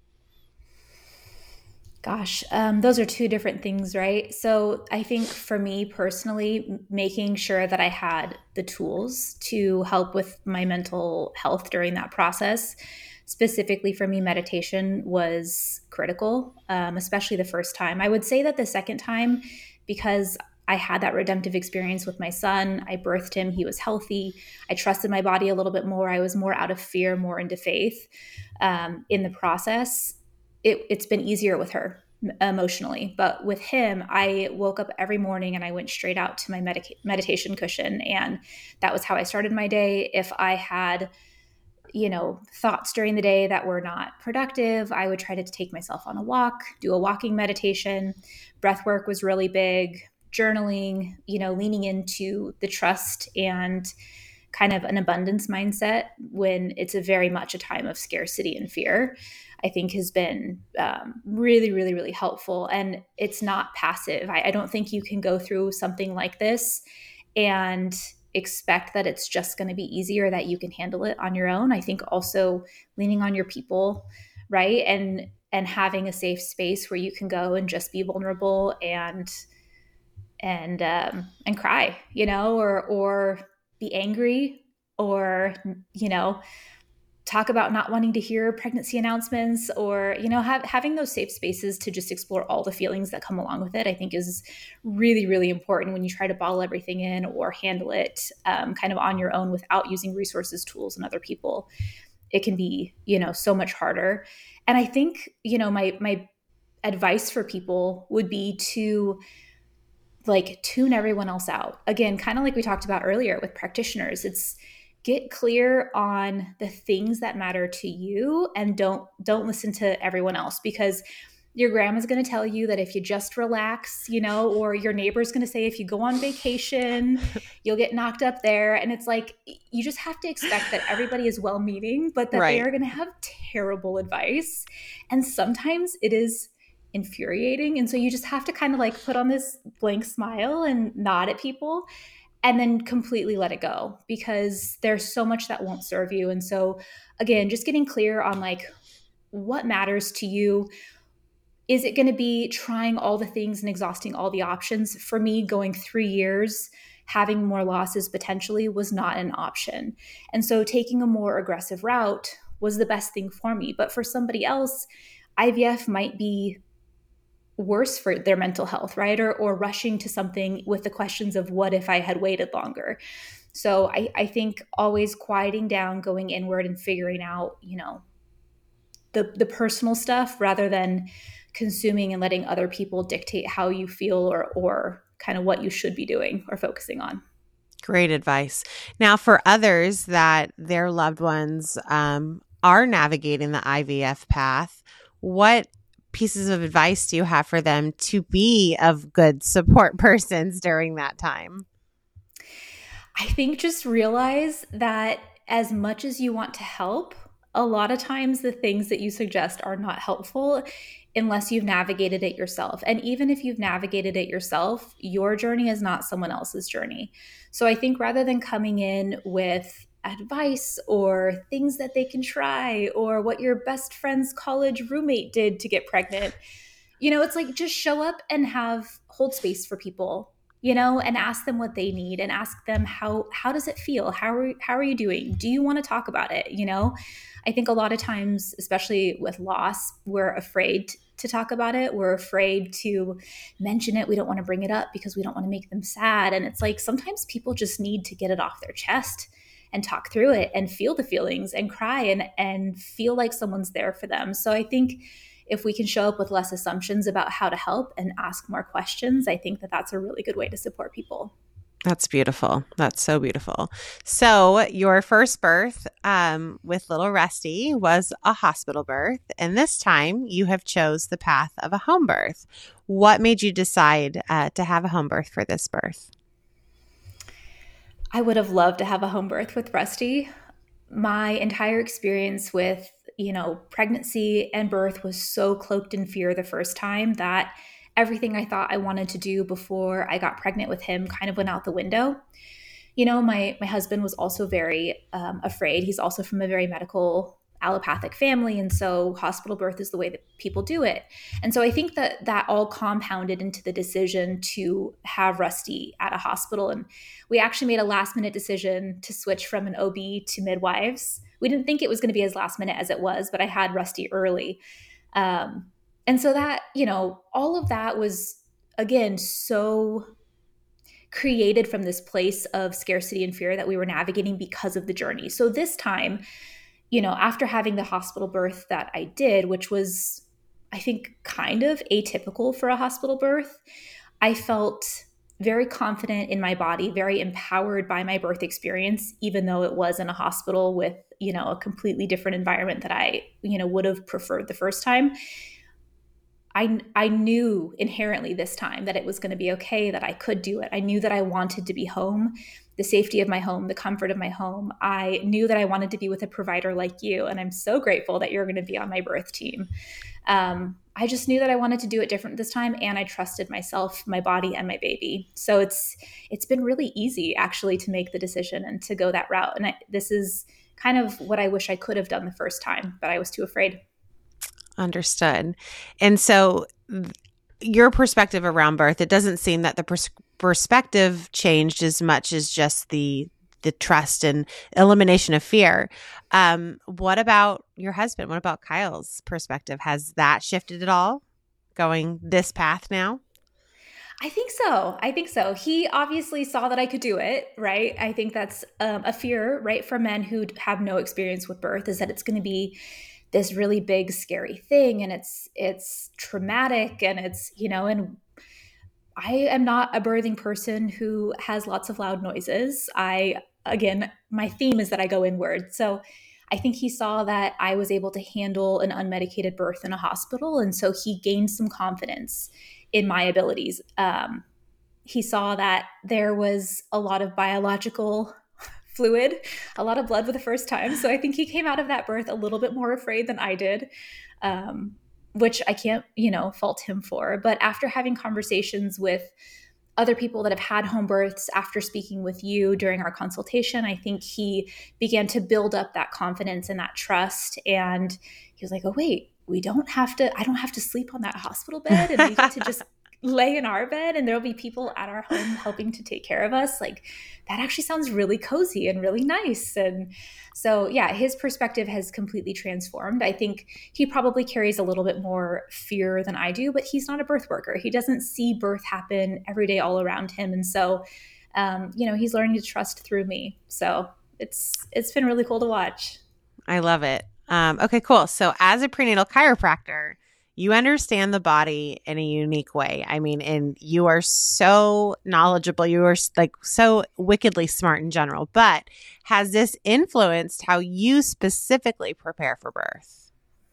Gosh, um, those are two different things, right? So I think for me personally, making sure that I had the tools to help with my mental health during that process. specifically for me, meditation was critical, um, especially the first time. I would say that the second time, because I had that redemptive experience with my son, I birthed him, he was healthy, I trusted my body a little bit more, I was more out of fear, more into faith. Um, in the process, it, it's been easier with her emotionally. But with him, I woke up every morning and I went straight out to my medica- meditation cushion. And that was how I started my day. If I had, you know, thoughts during the day that were not productive, I would try to take myself on a walk, do a walking meditation. Breath work was really big, journaling, you know, leaning into the trust and kind of an abundance mindset when it's a very much a time of scarcity and fear, I think has been um, really, really, really helpful. And it's not passive. I, I don't think you can go through something like this and expect that it's just going to be easier, that you can handle it on your own. I think also leaning on your people, right? And and having a safe space where you can go and just be vulnerable and and um, and cry, you know, or or be angry, or you know, talk about not wanting to hear pregnancy announcements, or you know, have, having those safe spaces to just explore all the feelings that come along with it, I think is really, really important when you try to bottle everything in or handle it um, kind of on your own without using resources, tools, and other people. It can be, you know, so much harder. And I think, you know, my my advice for people would be to like tune everyone else out. Again, kind of like we talked about earlier with practitioners, it's get clear on the things that matter to you and don't don't listen to everyone else, because your grandma's going to tell you that if you just relax, you know, or your neighbor's going to say if you go on vacation, you'll get knocked up there. And it's like, you just have to expect that everybody is well-meaning, but that Right. they are going to have terrible advice. And sometimes it is infuriating. And so you just have to kind of like put on this blank smile and nod at people and then completely let it go, because there's so much that won't serve you. And so again, just getting clear on like what matters to you. Is it going to be trying all the things and exhausting all the options? For me, going three years, having more losses potentially was not an option. And so taking a more aggressive route was the best thing for me. But for somebody else, I V F might be worse for their mental health, right? Or, or rushing to something with the questions of what if I had waited longer? So I, I think always quieting down, going inward and figuring out, you know, the, the personal stuff rather than consuming and letting other people dictate how you feel or, or kind of what you should be doing or focusing on. Great advice. Now, for others that their loved ones um, are navigating the I V F path, what pieces of advice do you have for them to be of good support persons during that time? I think just realize that as much as you want to help, a lot of times the things that you suggest are not helpful unless you've navigated it yourself. And even if you've navigated it yourself, your journey is not someone else's journey. So I think rather than coming in with advice or things that they can try or what your best friend's college roommate did to get pregnant, you know, it's like just show up and have hold space for people, you know, and ask them what they need and ask them how how does it feel? How are how are you doing? Do you want to talk about it? You know, I think a lot of times, especially with loss, we're afraid to talk about it. We're afraid to mention it. We don't want to bring it up because we don't want to make them sad. And it's like sometimes people just need to get it off their chest and talk through it and feel the feelings and cry and and feel like someone's there for them. So I think if we can show up with less assumptions about how to help and ask more questions, I think that that's a really good way to support people. That's beautiful. That's so beautiful. So your first birth um, with little Rusty was a hospital birth, and this time you have chose the path of a home birth. What made you decide uh, to have a home birth for this birth? I would have loved to have a home birth with Rusty. My entire experience with, you know, pregnancy and birth was so cloaked in fear the first time that everything I thought I wanted to do before I got pregnant with him kind of went out the window. You know, my my husband was also very um, afraid. He's also from a very medical allopathic family. And so hospital birth is the way that people do it. And so I think that that all compounded into the decision to have Rusty at a hospital. And we actually made a last minute decision to switch from an O B to midwives we didn't think it was going to be as last minute as it was, but I had Rusty early. Um, and so that, you know, all of that was, again, so created from this place of scarcity and fear that we were navigating because of the journey. So this time, you know, after having the hospital birth that I did, which was, I think, kind of atypical for a hospital birth, I felt very confident in my body, very empowered by my birth experience, even though it was in a hospital with, you know, a completely different environment that I, you know, would have preferred the first time. I, I knew inherently this time that it was going to be okay, that I could do it. I knew that I wanted to be home, the safety of my home, the comfort of my home. I knew that I wanted to be with a provider like you. And I'm so grateful that you're going to be on my birth team. Um, I just knew that I wanted to do it different this time. And I trusted myself, my body, and my baby. So it's, it's been really easy actually to make the decision and to go that route. And I, this is kind of what I wish I could have done the first time, but I was too afraid. Understood. And so th- your perspective around birth, it doesn't seem that the pers- perspective changed as much as just the the trust and elimination of fear. Um, what about your husband? What about Kyle's perspective? Has that shifted at all, going this path now? I think so. I think so. He obviously saw that I could do it, right? I think that's um, a fear, right, for men who have no experience with birth, is that it's going to be this really big, scary thing, and it's it's traumatic, and it's, you know, and I am not a birthing person who has lots of loud noises. I, again, my theme is that I go inward. So I think he saw that I was able to handle an unmedicated birth in a hospital, and so he gained some confidence in my abilities. Um, he saw that there was a lot of biological fluid, a lot of blood for the first time. So I think he came out of that birth a little bit more afraid than I did, um, which I can't, you know, fault him for. But after having conversations with other people that have had home births, after speaking with you during our consultation, I think he began to build up that confidence and that trust. And he was like, oh, wait, we don't have to, I don't have to sleep on that hospital bed, and we get to just lay in our bed, and there'll be people at our home helping to take care of us. Like, that actually sounds really cozy and really nice. And so, yeah, his perspective has completely transformed. I think he probably carries a little bit more fear than I do, but he's not a birth worker. He doesn't see birth happen every day all around him. And so, um, you know, he's learning to trust through me. So it's, it's been really cool to watch. I love it. Um, okay, cool. So as a prenatal chiropractor, you understand the body in a unique way. I mean, and you are so knowledgeable. You are like so wickedly smart in general. But has this influenced how you specifically prepare for birth?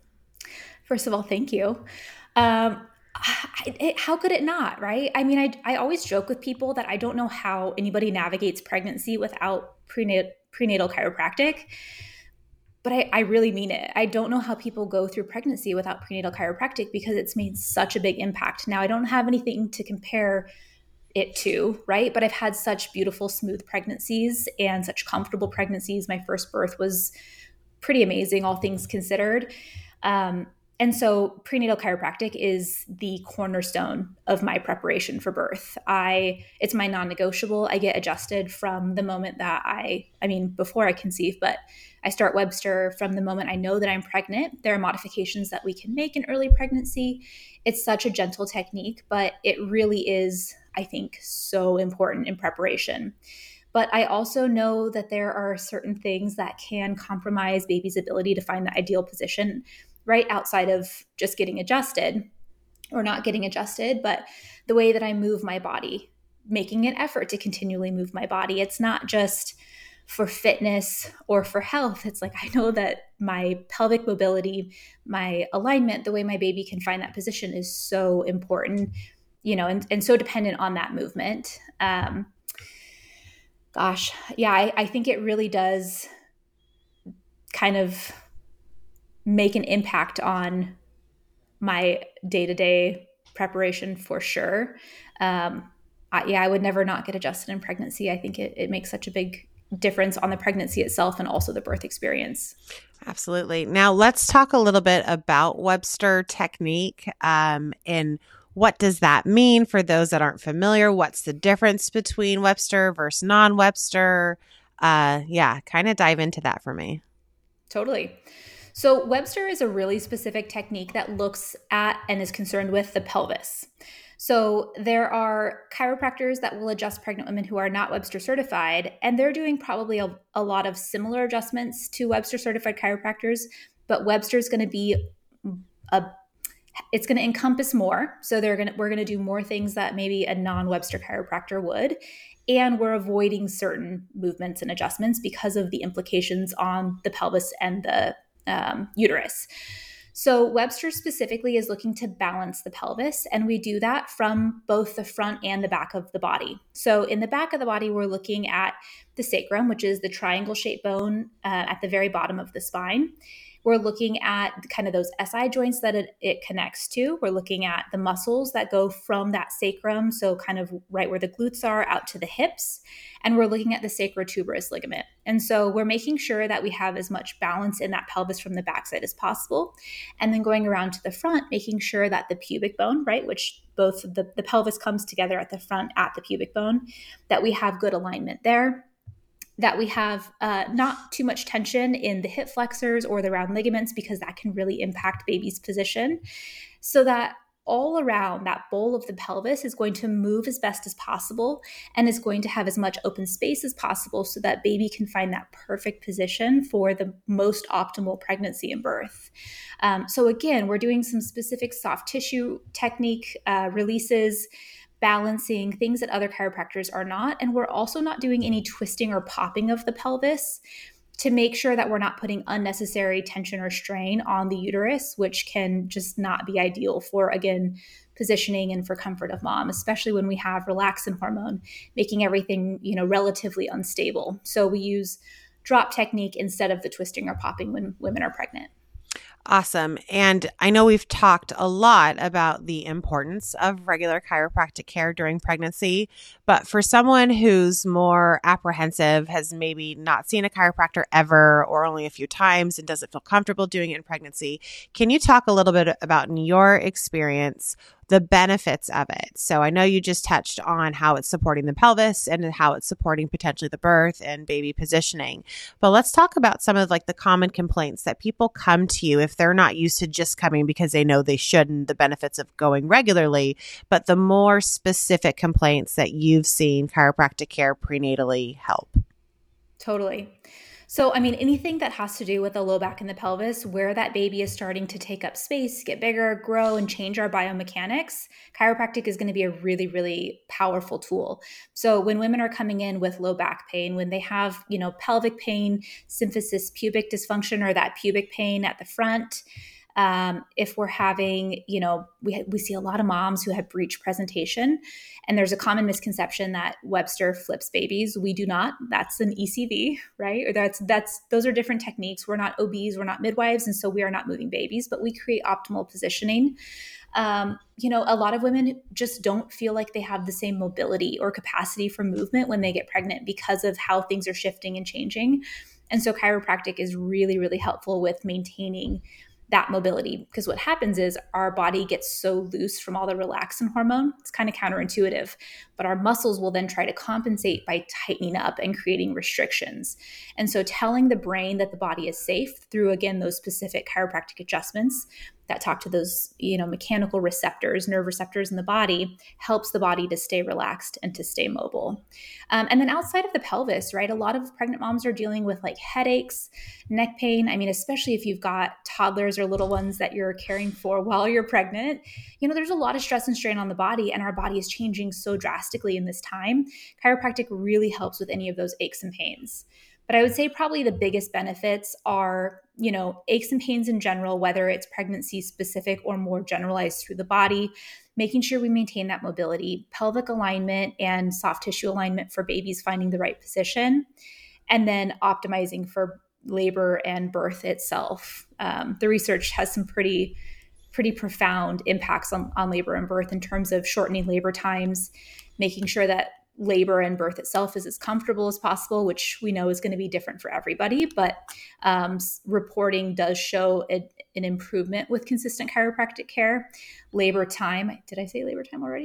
First of all, thank you. Um, I, it, how could it not, right? I mean, I, I always joke with people that I don't know how anybody navigates pregnancy without prenatal, prenatal chiropractic. But I, I really mean it. I don't know how people go through pregnancy without prenatal chiropractic, because it's made such a big impact. Now, I don't have anything to compare it to, right? But I've had such beautiful, smooth pregnancies and such comfortable pregnancies. My first birth was pretty amazing, all things considered. Um, and so prenatal chiropractic is the cornerstone of my preparation for birth. I, it's my non-negotiable. I get adjusted from the moment that I, I mean, before I conceive, but I start Webster from the moment I know that I'm pregnant. There are modifications that we can make in early pregnancy. It's such a gentle technique, but it really is, I think, so important in preparation. But I also know that there are certain things that can compromise baby's ability to find the ideal position, right outside of just getting adjusted or not getting adjusted, but the way that I move my body, making an effort to continually move my body. It's not just for fitness or for health. It's like, I know that my pelvic mobility, my alignment, the way my baby can find that position is so important, you know, and, and so dependent on that movement. Um, gosh, yeah, I, I think it really does kind of make an impact on my day-to-day preparation for sure. Um, I, yeah, I would never not get adjusted in pregnancy. I think it, it makes such a big difference on the pregnancy itself and also the birth experience. Absolutely. Now let's talk a little bit about Webster technique, um, and what does that mean for those that aren't familiar? What's the difference between Webster versus non-Webster? Uh, yeah, kind of dive into that for me. Totally. So Webster is a really specific technique that looks at and is concerned with the pelvis. So there are chiropractors that will adjust pregnant women who are not Webster certified, and they're doing probably a, a lot of similar adjustments to Webster certified chiropractors, but Webster is going to be a it's going to encompass more. So they're going to we're going to do more things that maybe a non-Webster chiropractor would. And we're avoiding certain movements and adjustments because of the implications on the pelvis and the um, uterus. So Webster specifically is looking to balance the pelvis, and we do that from both the front and the back of the body. So in the back of the body, we're looking at the sacrum, which is the triangle-shaped bone uh, at the very bottom of the spine. We're looking at kind of those S I joints that it, it connects to. We're looking at the muscles that go from that sacrum, so kind of right where the glutes are, out to the hips. And we're looking at the sacrotuberous ligament. And so we're making sure that we have as much balance in that pelvis from the backside as possible. And then going around to the front, making sure that the pubic bone, right, which both the, the pelvis comes together at the front at the pubic bone, that we have good alignment there, that we have uh, not too much tension in the hip flexors or the round ligaments, because that can really impact baby's position, so that all around that bowl of the pelvis is going to move as best as possible and is going to have as much open space as possible so that baby can find that perfect position for the most optimal pregnancy and birth. Um, so again, we're doing some specific soft tissue technique uh, releases, balancing things that other chiropractors are not. And we're also not doing any twisting or popping of the pelvis to make sure that we're not putting unnecessary tension or strain on the uterus, which can just not be ideal for, again, positioning and for comfort of mom, especially when we have relaxin hormone, making everything, you know, relatively unstable. So we use drop technique instead of the twisting or popping when women are pregnant. Awesome. And I know we've talked a lot about the importance of regular chiropractic care during pregnancy, but for someone who's more apprehensive, has maybe not seen a chiropractor ever or only a few times and doesn't feel comfortable doing it in pregnancy, can you talk a little bit about, in your experience, the benefits of it? So I know you just touched on how it's supporting the pelvis and how it's supporting potentially the birth and baby positioning. But let's talk about some of like the common complaints that people come to you if they're not used to just coming because they know they should, and the benefits of going regularly, but the more specific complaints that you've seen chiropractic care prenatally help. Totally. So, I mean, anything that has to do with the low back and the pelvis, where that baby is starting to take up space, get bigger, grow, and change our biomechanics, chiropractic is going to be a really, really powerful tool. So when women are coming in with low back pain, when they have, you know, pelvic pain, symphysis pubic dysfunction, or that pubic pain at the front, Um, if we're having, you know, we we see a lot of moms who have breech presentation, and there's a common misconception that Webster flips babies. We do not. That's an E C V, right? Or that's that's those are different techniques. We're not O Bs, we're not midwives, and so we are not moving babies, but we create optimal positioning. Um, you know, a lot of women just don't feel like they have the same mobility or capacity for movement when they get pregnant because of how things are shifting and changing. And so chiropractic is really, really helpful with maintaining that mobility, because what happens is our body gets so loose from all the relaxin hormone. It's kind of counterintuitive, but our muscles will then try to compensate by tightening up and creating restrictions. And so telling the brain that the body is safe through, again, those specific chiropractic adjustments that talk to those, you know, mechanical receptors, nerve receptors in the body, helps the body to stay relaxed and to stay mobile. Um, and then outside of the pelvis, right, a lot of pregnant moms are dealing with like headaches, neck pain. I mean, especially if you've got toddlers or little ones that you're caring for while you're pregnant, you know, there's a lot of stress and strain on the body, and our body is changing so drastically in this time. Chiropractic really helps with any of those aches and pains. But I would say probably the biggest benefits are, you know, aches and pains in general, whether it's pregnancy specific or more generalized through the body, making sure we maintain that mobility, pelvic alignment and soft tissue alignment for babies finding the right position, and then optimizing for labor and birth itself. Um, the research has some pretty, pretty profound impacts on, on labor and birth in terms of shortening labor times, making sure that labor and birth itself is as comfortable as possible, which we know is going to be different for everybody. But um, reporting does show a, an improvement with consistent chiropractic care. Labor time, did I say labor time already?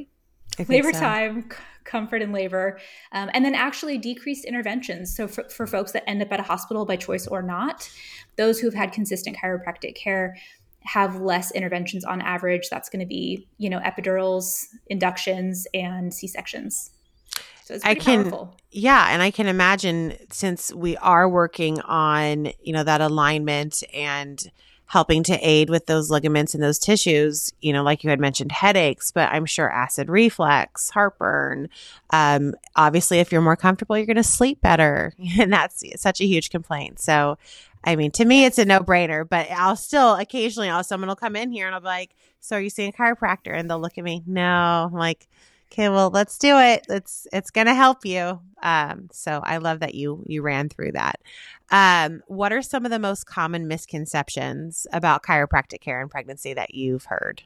labor so. time, c- comfort in labor, um, and then actually decreased interventions. So for, for folks that end up at a hospital by choice or not, those who've had consistent chiropractic care have less interventions on average. That's going to be, you know, epidurals, inductions, and C-sections. So it's pretty I can, powerful. yeah. And I can imagine, since we are working on, you know, that alignment and helping to aid with those ligaments and those tissues, you know, like you had mentioned, headaches, but I'm sure acid reflux, heartburn. Um, obviously, if you're more comfortable, you're going to sleep better. And that's such a huge complaint. So, I mean, to me, it's a no brainer, but I'll still occasionally, I'll, someone will come in here and I'll be like, so are you seeing a chiropractor? And they'll look at me. No. I'm like, okay, well, let's do it. It's, it's going to help you. Um, so I love that you, you ran through that. Um, what are some of the most common misconceptions about chiropractic care in pregnancy that you've heard?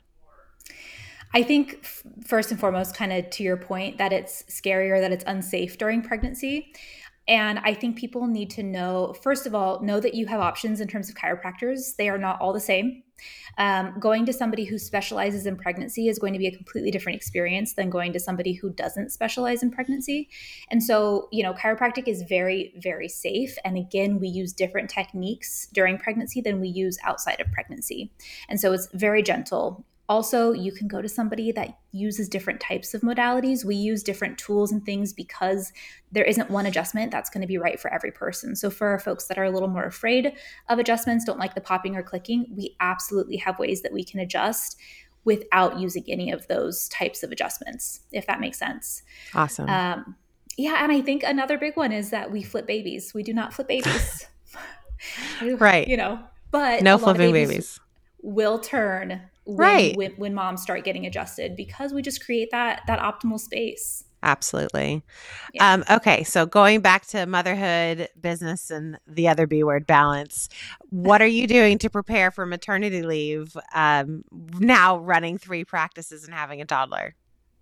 I think f- first and foremost, kind of to your point, that it's scary or that it's unsafe during pregnancy. And I think people need to know, first of all, know that you have options in terms of chiropractors. They are not all the same. Um, going to somebody who specializes in pregnancy is going to be a completely different experience than going to somebody who doesn't specialize in pregnancy. And so, you know, chiropractic is very, very safe. And again, we use different techniques during pregnancy than we use outside of pregnancy. And so it's very gentle. Also, you can go to somebody that uses different types of modalities. We use different tools and things because there isn't one adjustment that's going to be right for every person. So for our folks that are a little more afraid of adjustments, don't like the popping or clicking, we absolutely have ways that we can adjust without using any of those types of adjustments, if that makes sense. Awesome. Um, yeah, and I think another big one is that we flip babies. We do not flip babies. Right. You know, but no a lot of flipping babies, babies will turn when, right. when when moms start getting adjusted because we just create that that optimal space. Absolutely. Yeah. Um, okay. So going back to motherhood, business, and the other B word, balance, what are you doing to prepare for maternity leave um, now running three practices and having a toddler?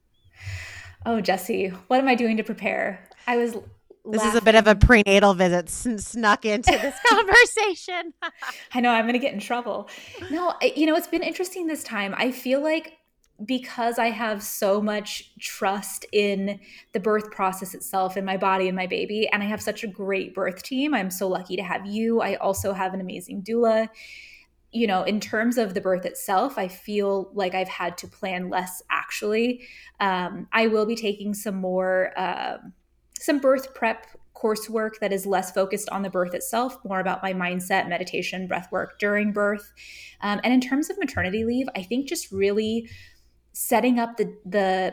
Oh, Jesse, what am I doing to prepare? I was This laughing. is a bit of a prenatal visit sn- snuck into this conversation. I know I'm going to get in trouble. No, you know, it's been interesting this time. I feel like because I have so much trust in the birth process itself and my body and my baby, and I have such a great birth team. I'm so lucky to have you. I also have an amazing doula. You know, in terms of the birth itself, I feel like I've had to plan less actually. Um, I will be taking some more, uh, some birth prep coursework that is less focused on the birth itself, more about my mindset, meditation, breath work during birth. Um, and in terms of maternity leave, I think just really setting up the the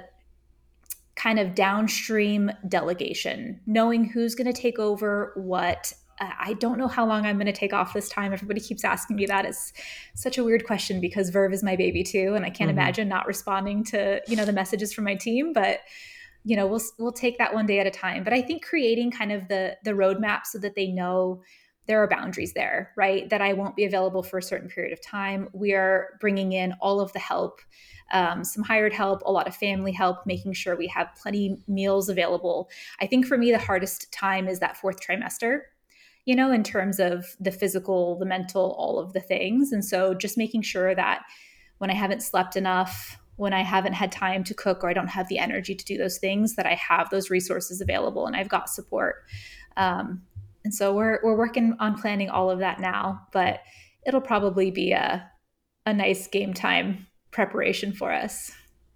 kind of downstream delegation, knowing who's going to take over what. Uh, I don't know how long I'm going to take off this time. Everybody keeps asking me that. It's such a weird question because Verve is my baby too, and I can't mm-hmm. imagine not responding to, you know, the messages from my team. But you know, we'll we'll take that one day at a time. But I think creating kind of the the roadmap so that they know there are boundaries there, right? That I won't be available for a certain period of time. We are bringing in all of the help, um, some hired help, a lot of family help, making sure we have plenty meals available. I think for me, the hardest time is that fourth trimester, you know, in terms of the physical, the mental, all of the things. And so just making sure that when I haven't slept enough, when I haven't had time to cook, or I don't have the energy to do those things, that I have those resources available and I've got support. Um, and so we're we're working on planning all of that now, but it'll probably be a a nice game time preparation for us.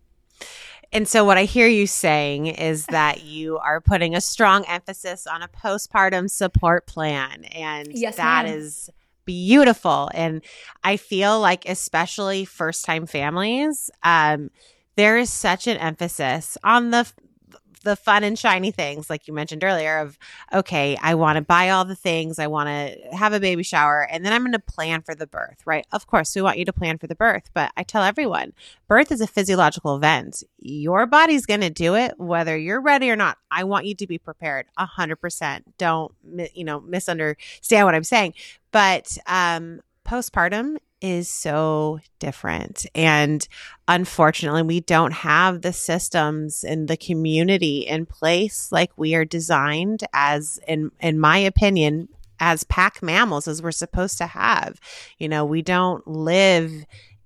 And so what I hear you saying is that you are putting a strong emphasis on a postpartum support plan. And yes, that ma'am. is beautiful. And I feel like especially first-time families, um, there is such an emphasis on the the fun and shiny things, like you mentioned earlier, of, okay, I want to buy all the things, I want to have a baby shower, and then I'm going to plan for the birth, right? Of course, we want you to plan for the birth, but I tell everyone, birth is a physiological event. Your body's going to do it, whether you're ready or not. I want you to be prepared one hundred percent. Don't, you know, misunderstand what I'm saying. But um, postpartum is so different. And unfortunately, we don't have the systems and the community in place like we are designed as, in, in my opinion, as pack mammals as we're supposed to have. You know, we don't live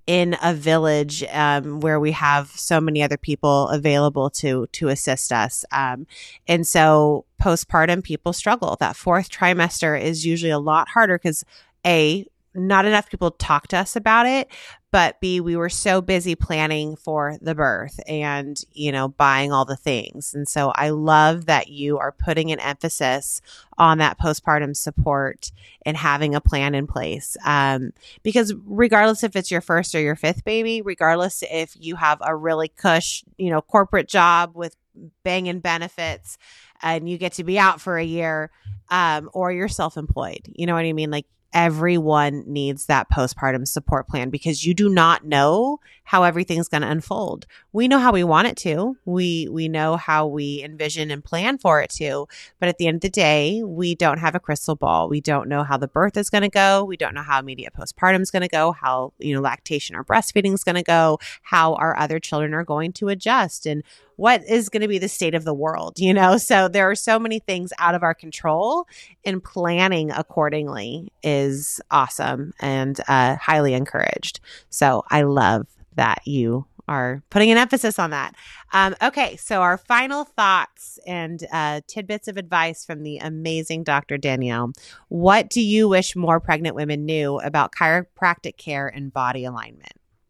in a village um, where we have so many other people available to to assist us. Um, and so postpartum people struggle. That fourth trimester is usually a lot harder because A, not enough people talk to us about it, but B, we were so busy planning for the birth and, you know, buying all the things. And so I love that you are putting an emphasis on that postpartum support and having a plan in place. Um, because regardless if it's your first or your fifth baby, regardless if you have a really cush, you know, corporate job with banging benefits and you get to be out for a year, um, or you're self-employed, you know what I mean? Like, everyone needs that postpartum support plan because you do not know how everything's going to unfold. We know how we want it to. We we know how we envision and plan for it to. But at the end of the day, we don't have a crystal ball. We don't know how the birth is going to go. We don't know how immediate postpartum is going to go, how, you know, lactation or breastfeeding is going to go, how our other children are going to adjust, and what is going to be the state of the world, you know? So there are so many things out of our control, and planning accordingly is awesome and uh, highly encouraged. So I love that you are putting an emphasis on that. Um, okay, so our final thoughts and uh, tidbits of advice from the amazing Doctor Danielle. What do you wish more pregnant women knew about chiropractic care and body alignment?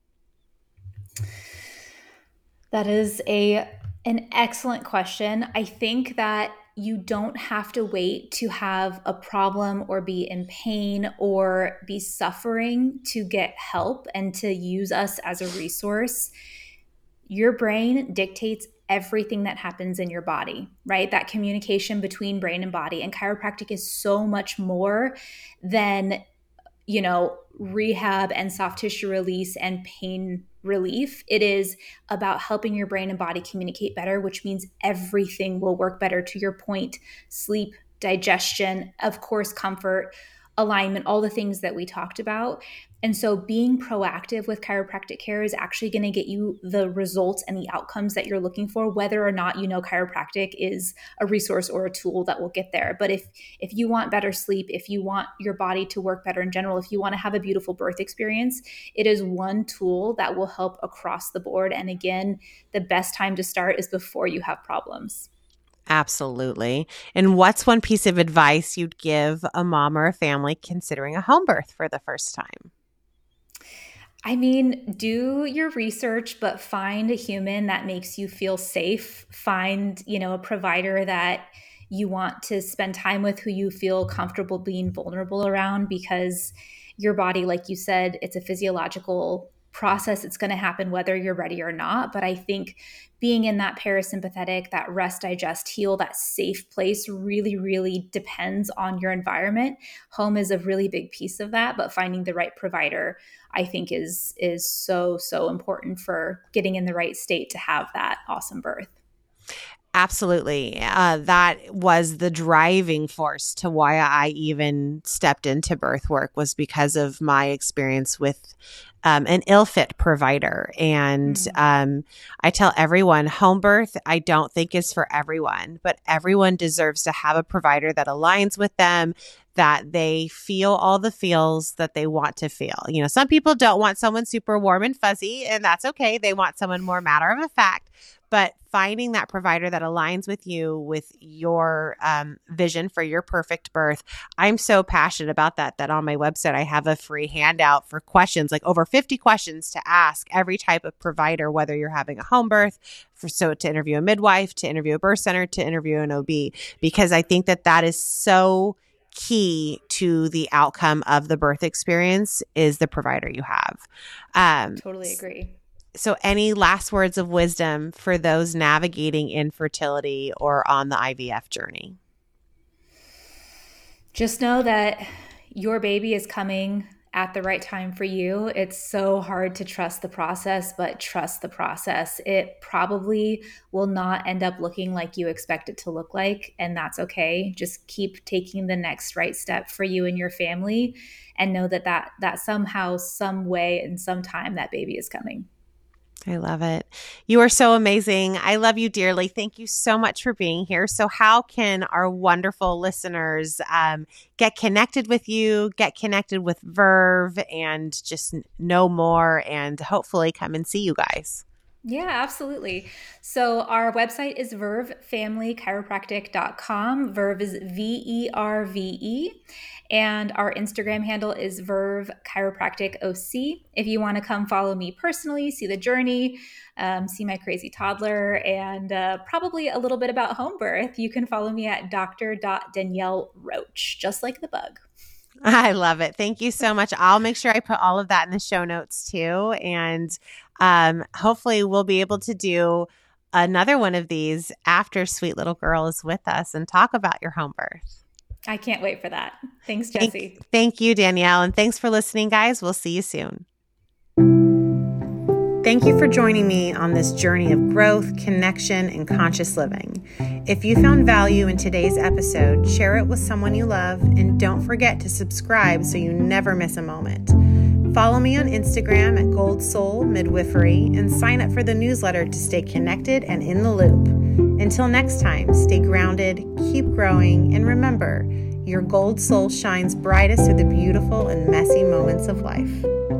That is a an excellent question. I think that you don't have to wait to have a problem or be in pain or be suffering to get help and to use us as a resource. Your brain dictates everything that happens in your body, right? That communication between brain and body. And chiropractic is so much more than, you know, rehab and soft tissue release and pain relief. It is about helping your brain and body communicate better, which means everything will work better. To your point, sleep, digestion, of course, comfort, alignment, all the things that we talked about. And so being proactive with chiropractic care is actually going to get you the results and the outcomes that you're looking for, whether or not you know chiropractic is a resource or a tool that will get there. But if if you want better sleep, if you want your body to work better in general, if you want to have a beautiful birth experience, it is one tool that will help across the board. And again, the best time to start is before you have problems. Absolutely. And what's one piece of advice you'd give a mom or a family considering a home birth for the first time? I mean, do your research, but find a human that makes you feel safe. Find, you know, a provider that you want to spend time with, who you feel comfortable being vulnerable around, because your body, like you said, it's a physiological process. It's going to happen whether you're ready or not. But I think being in that parasympathetic, that rest, digest, heal, that safe place really, really depends on your environment. Home is a really big piece of that, but finding the right provider, I think is, is so, so important for getting in the right state to have that awesome birth. Absolutely. Uh, that was the driving force to why I even stepped into birth work, was because of my experience with um, an ill-fit provider. And mm. um, I tell everyone, home birth, I don't think is for everyone, but everyone deserves to have a provider that aligns with them, that they feel all the feels that they want to feel. You know, some people don't want someone super warm and fuzzy, and that's okay. They want someone more matter of fact. But finding that provider that aligns with you, with your um, vision for your perfect birth. I'm so passionate about that, that on my website, I have a free handout for questions, like over fifty questions to ask every type of provider, whether you're having a home birth, for so to interview a midwife, to interview a birth center, to interview an O B, because I think that that is so key to the outcome of the birth experience is the provider you have. Um, totally agree. So any last words of wisdom for those navigating infertility or on the I V F journey? Just know that your baby is coming at the right time for you. It's so hard to trust the process, but trust the process. It probably will not end up looking like you expect it to look like, and that's okay. Just keep taking the next right step for you and your family, and know that that, that somehow, some way, and some time that baby is coming. I love it. You are so amazing. I love you dearly. Thank you so much for being here. So how can our wonderful listeners um, get connected with you, get connected with Verve, and just know more and hopefully come and see you guys? Yeah, absolutely. So our website is verve family chiropractic dot com. Verve is V E R V E. And our Instagram handle is Verve Chiropractic O C. If you want to come follow me personally, see the journey, um, see my crazy toddler, and uh, probably a little bit about home birth, you can follow me at doctor dot danielle roach, just like the bug. I love it. Thank you so much. I'll make sure I put all of that in the show notes too. And um, hopefully we'll be able to do another one of these after Sweet Little Girl is with us and talk about your home birth. I can't wait for that. Thanks, Jessie. Thank, thank you, Danielle. And thanks for listening, guys. We'll see you soon. Thank you for joining me on this journey of growth, connection, and conscious living. If you found value in today's episode, share it with someone you love, and don't forget to subscribe so you never miss a moment. Follow me on Instagram at Gold Soul Midwifery and sign up for the newsletter to stay connected and in the loop. Until next time, stay grounded, keep growing, and remember, your gold soul shines brightest through the beautiful and messy moments of life.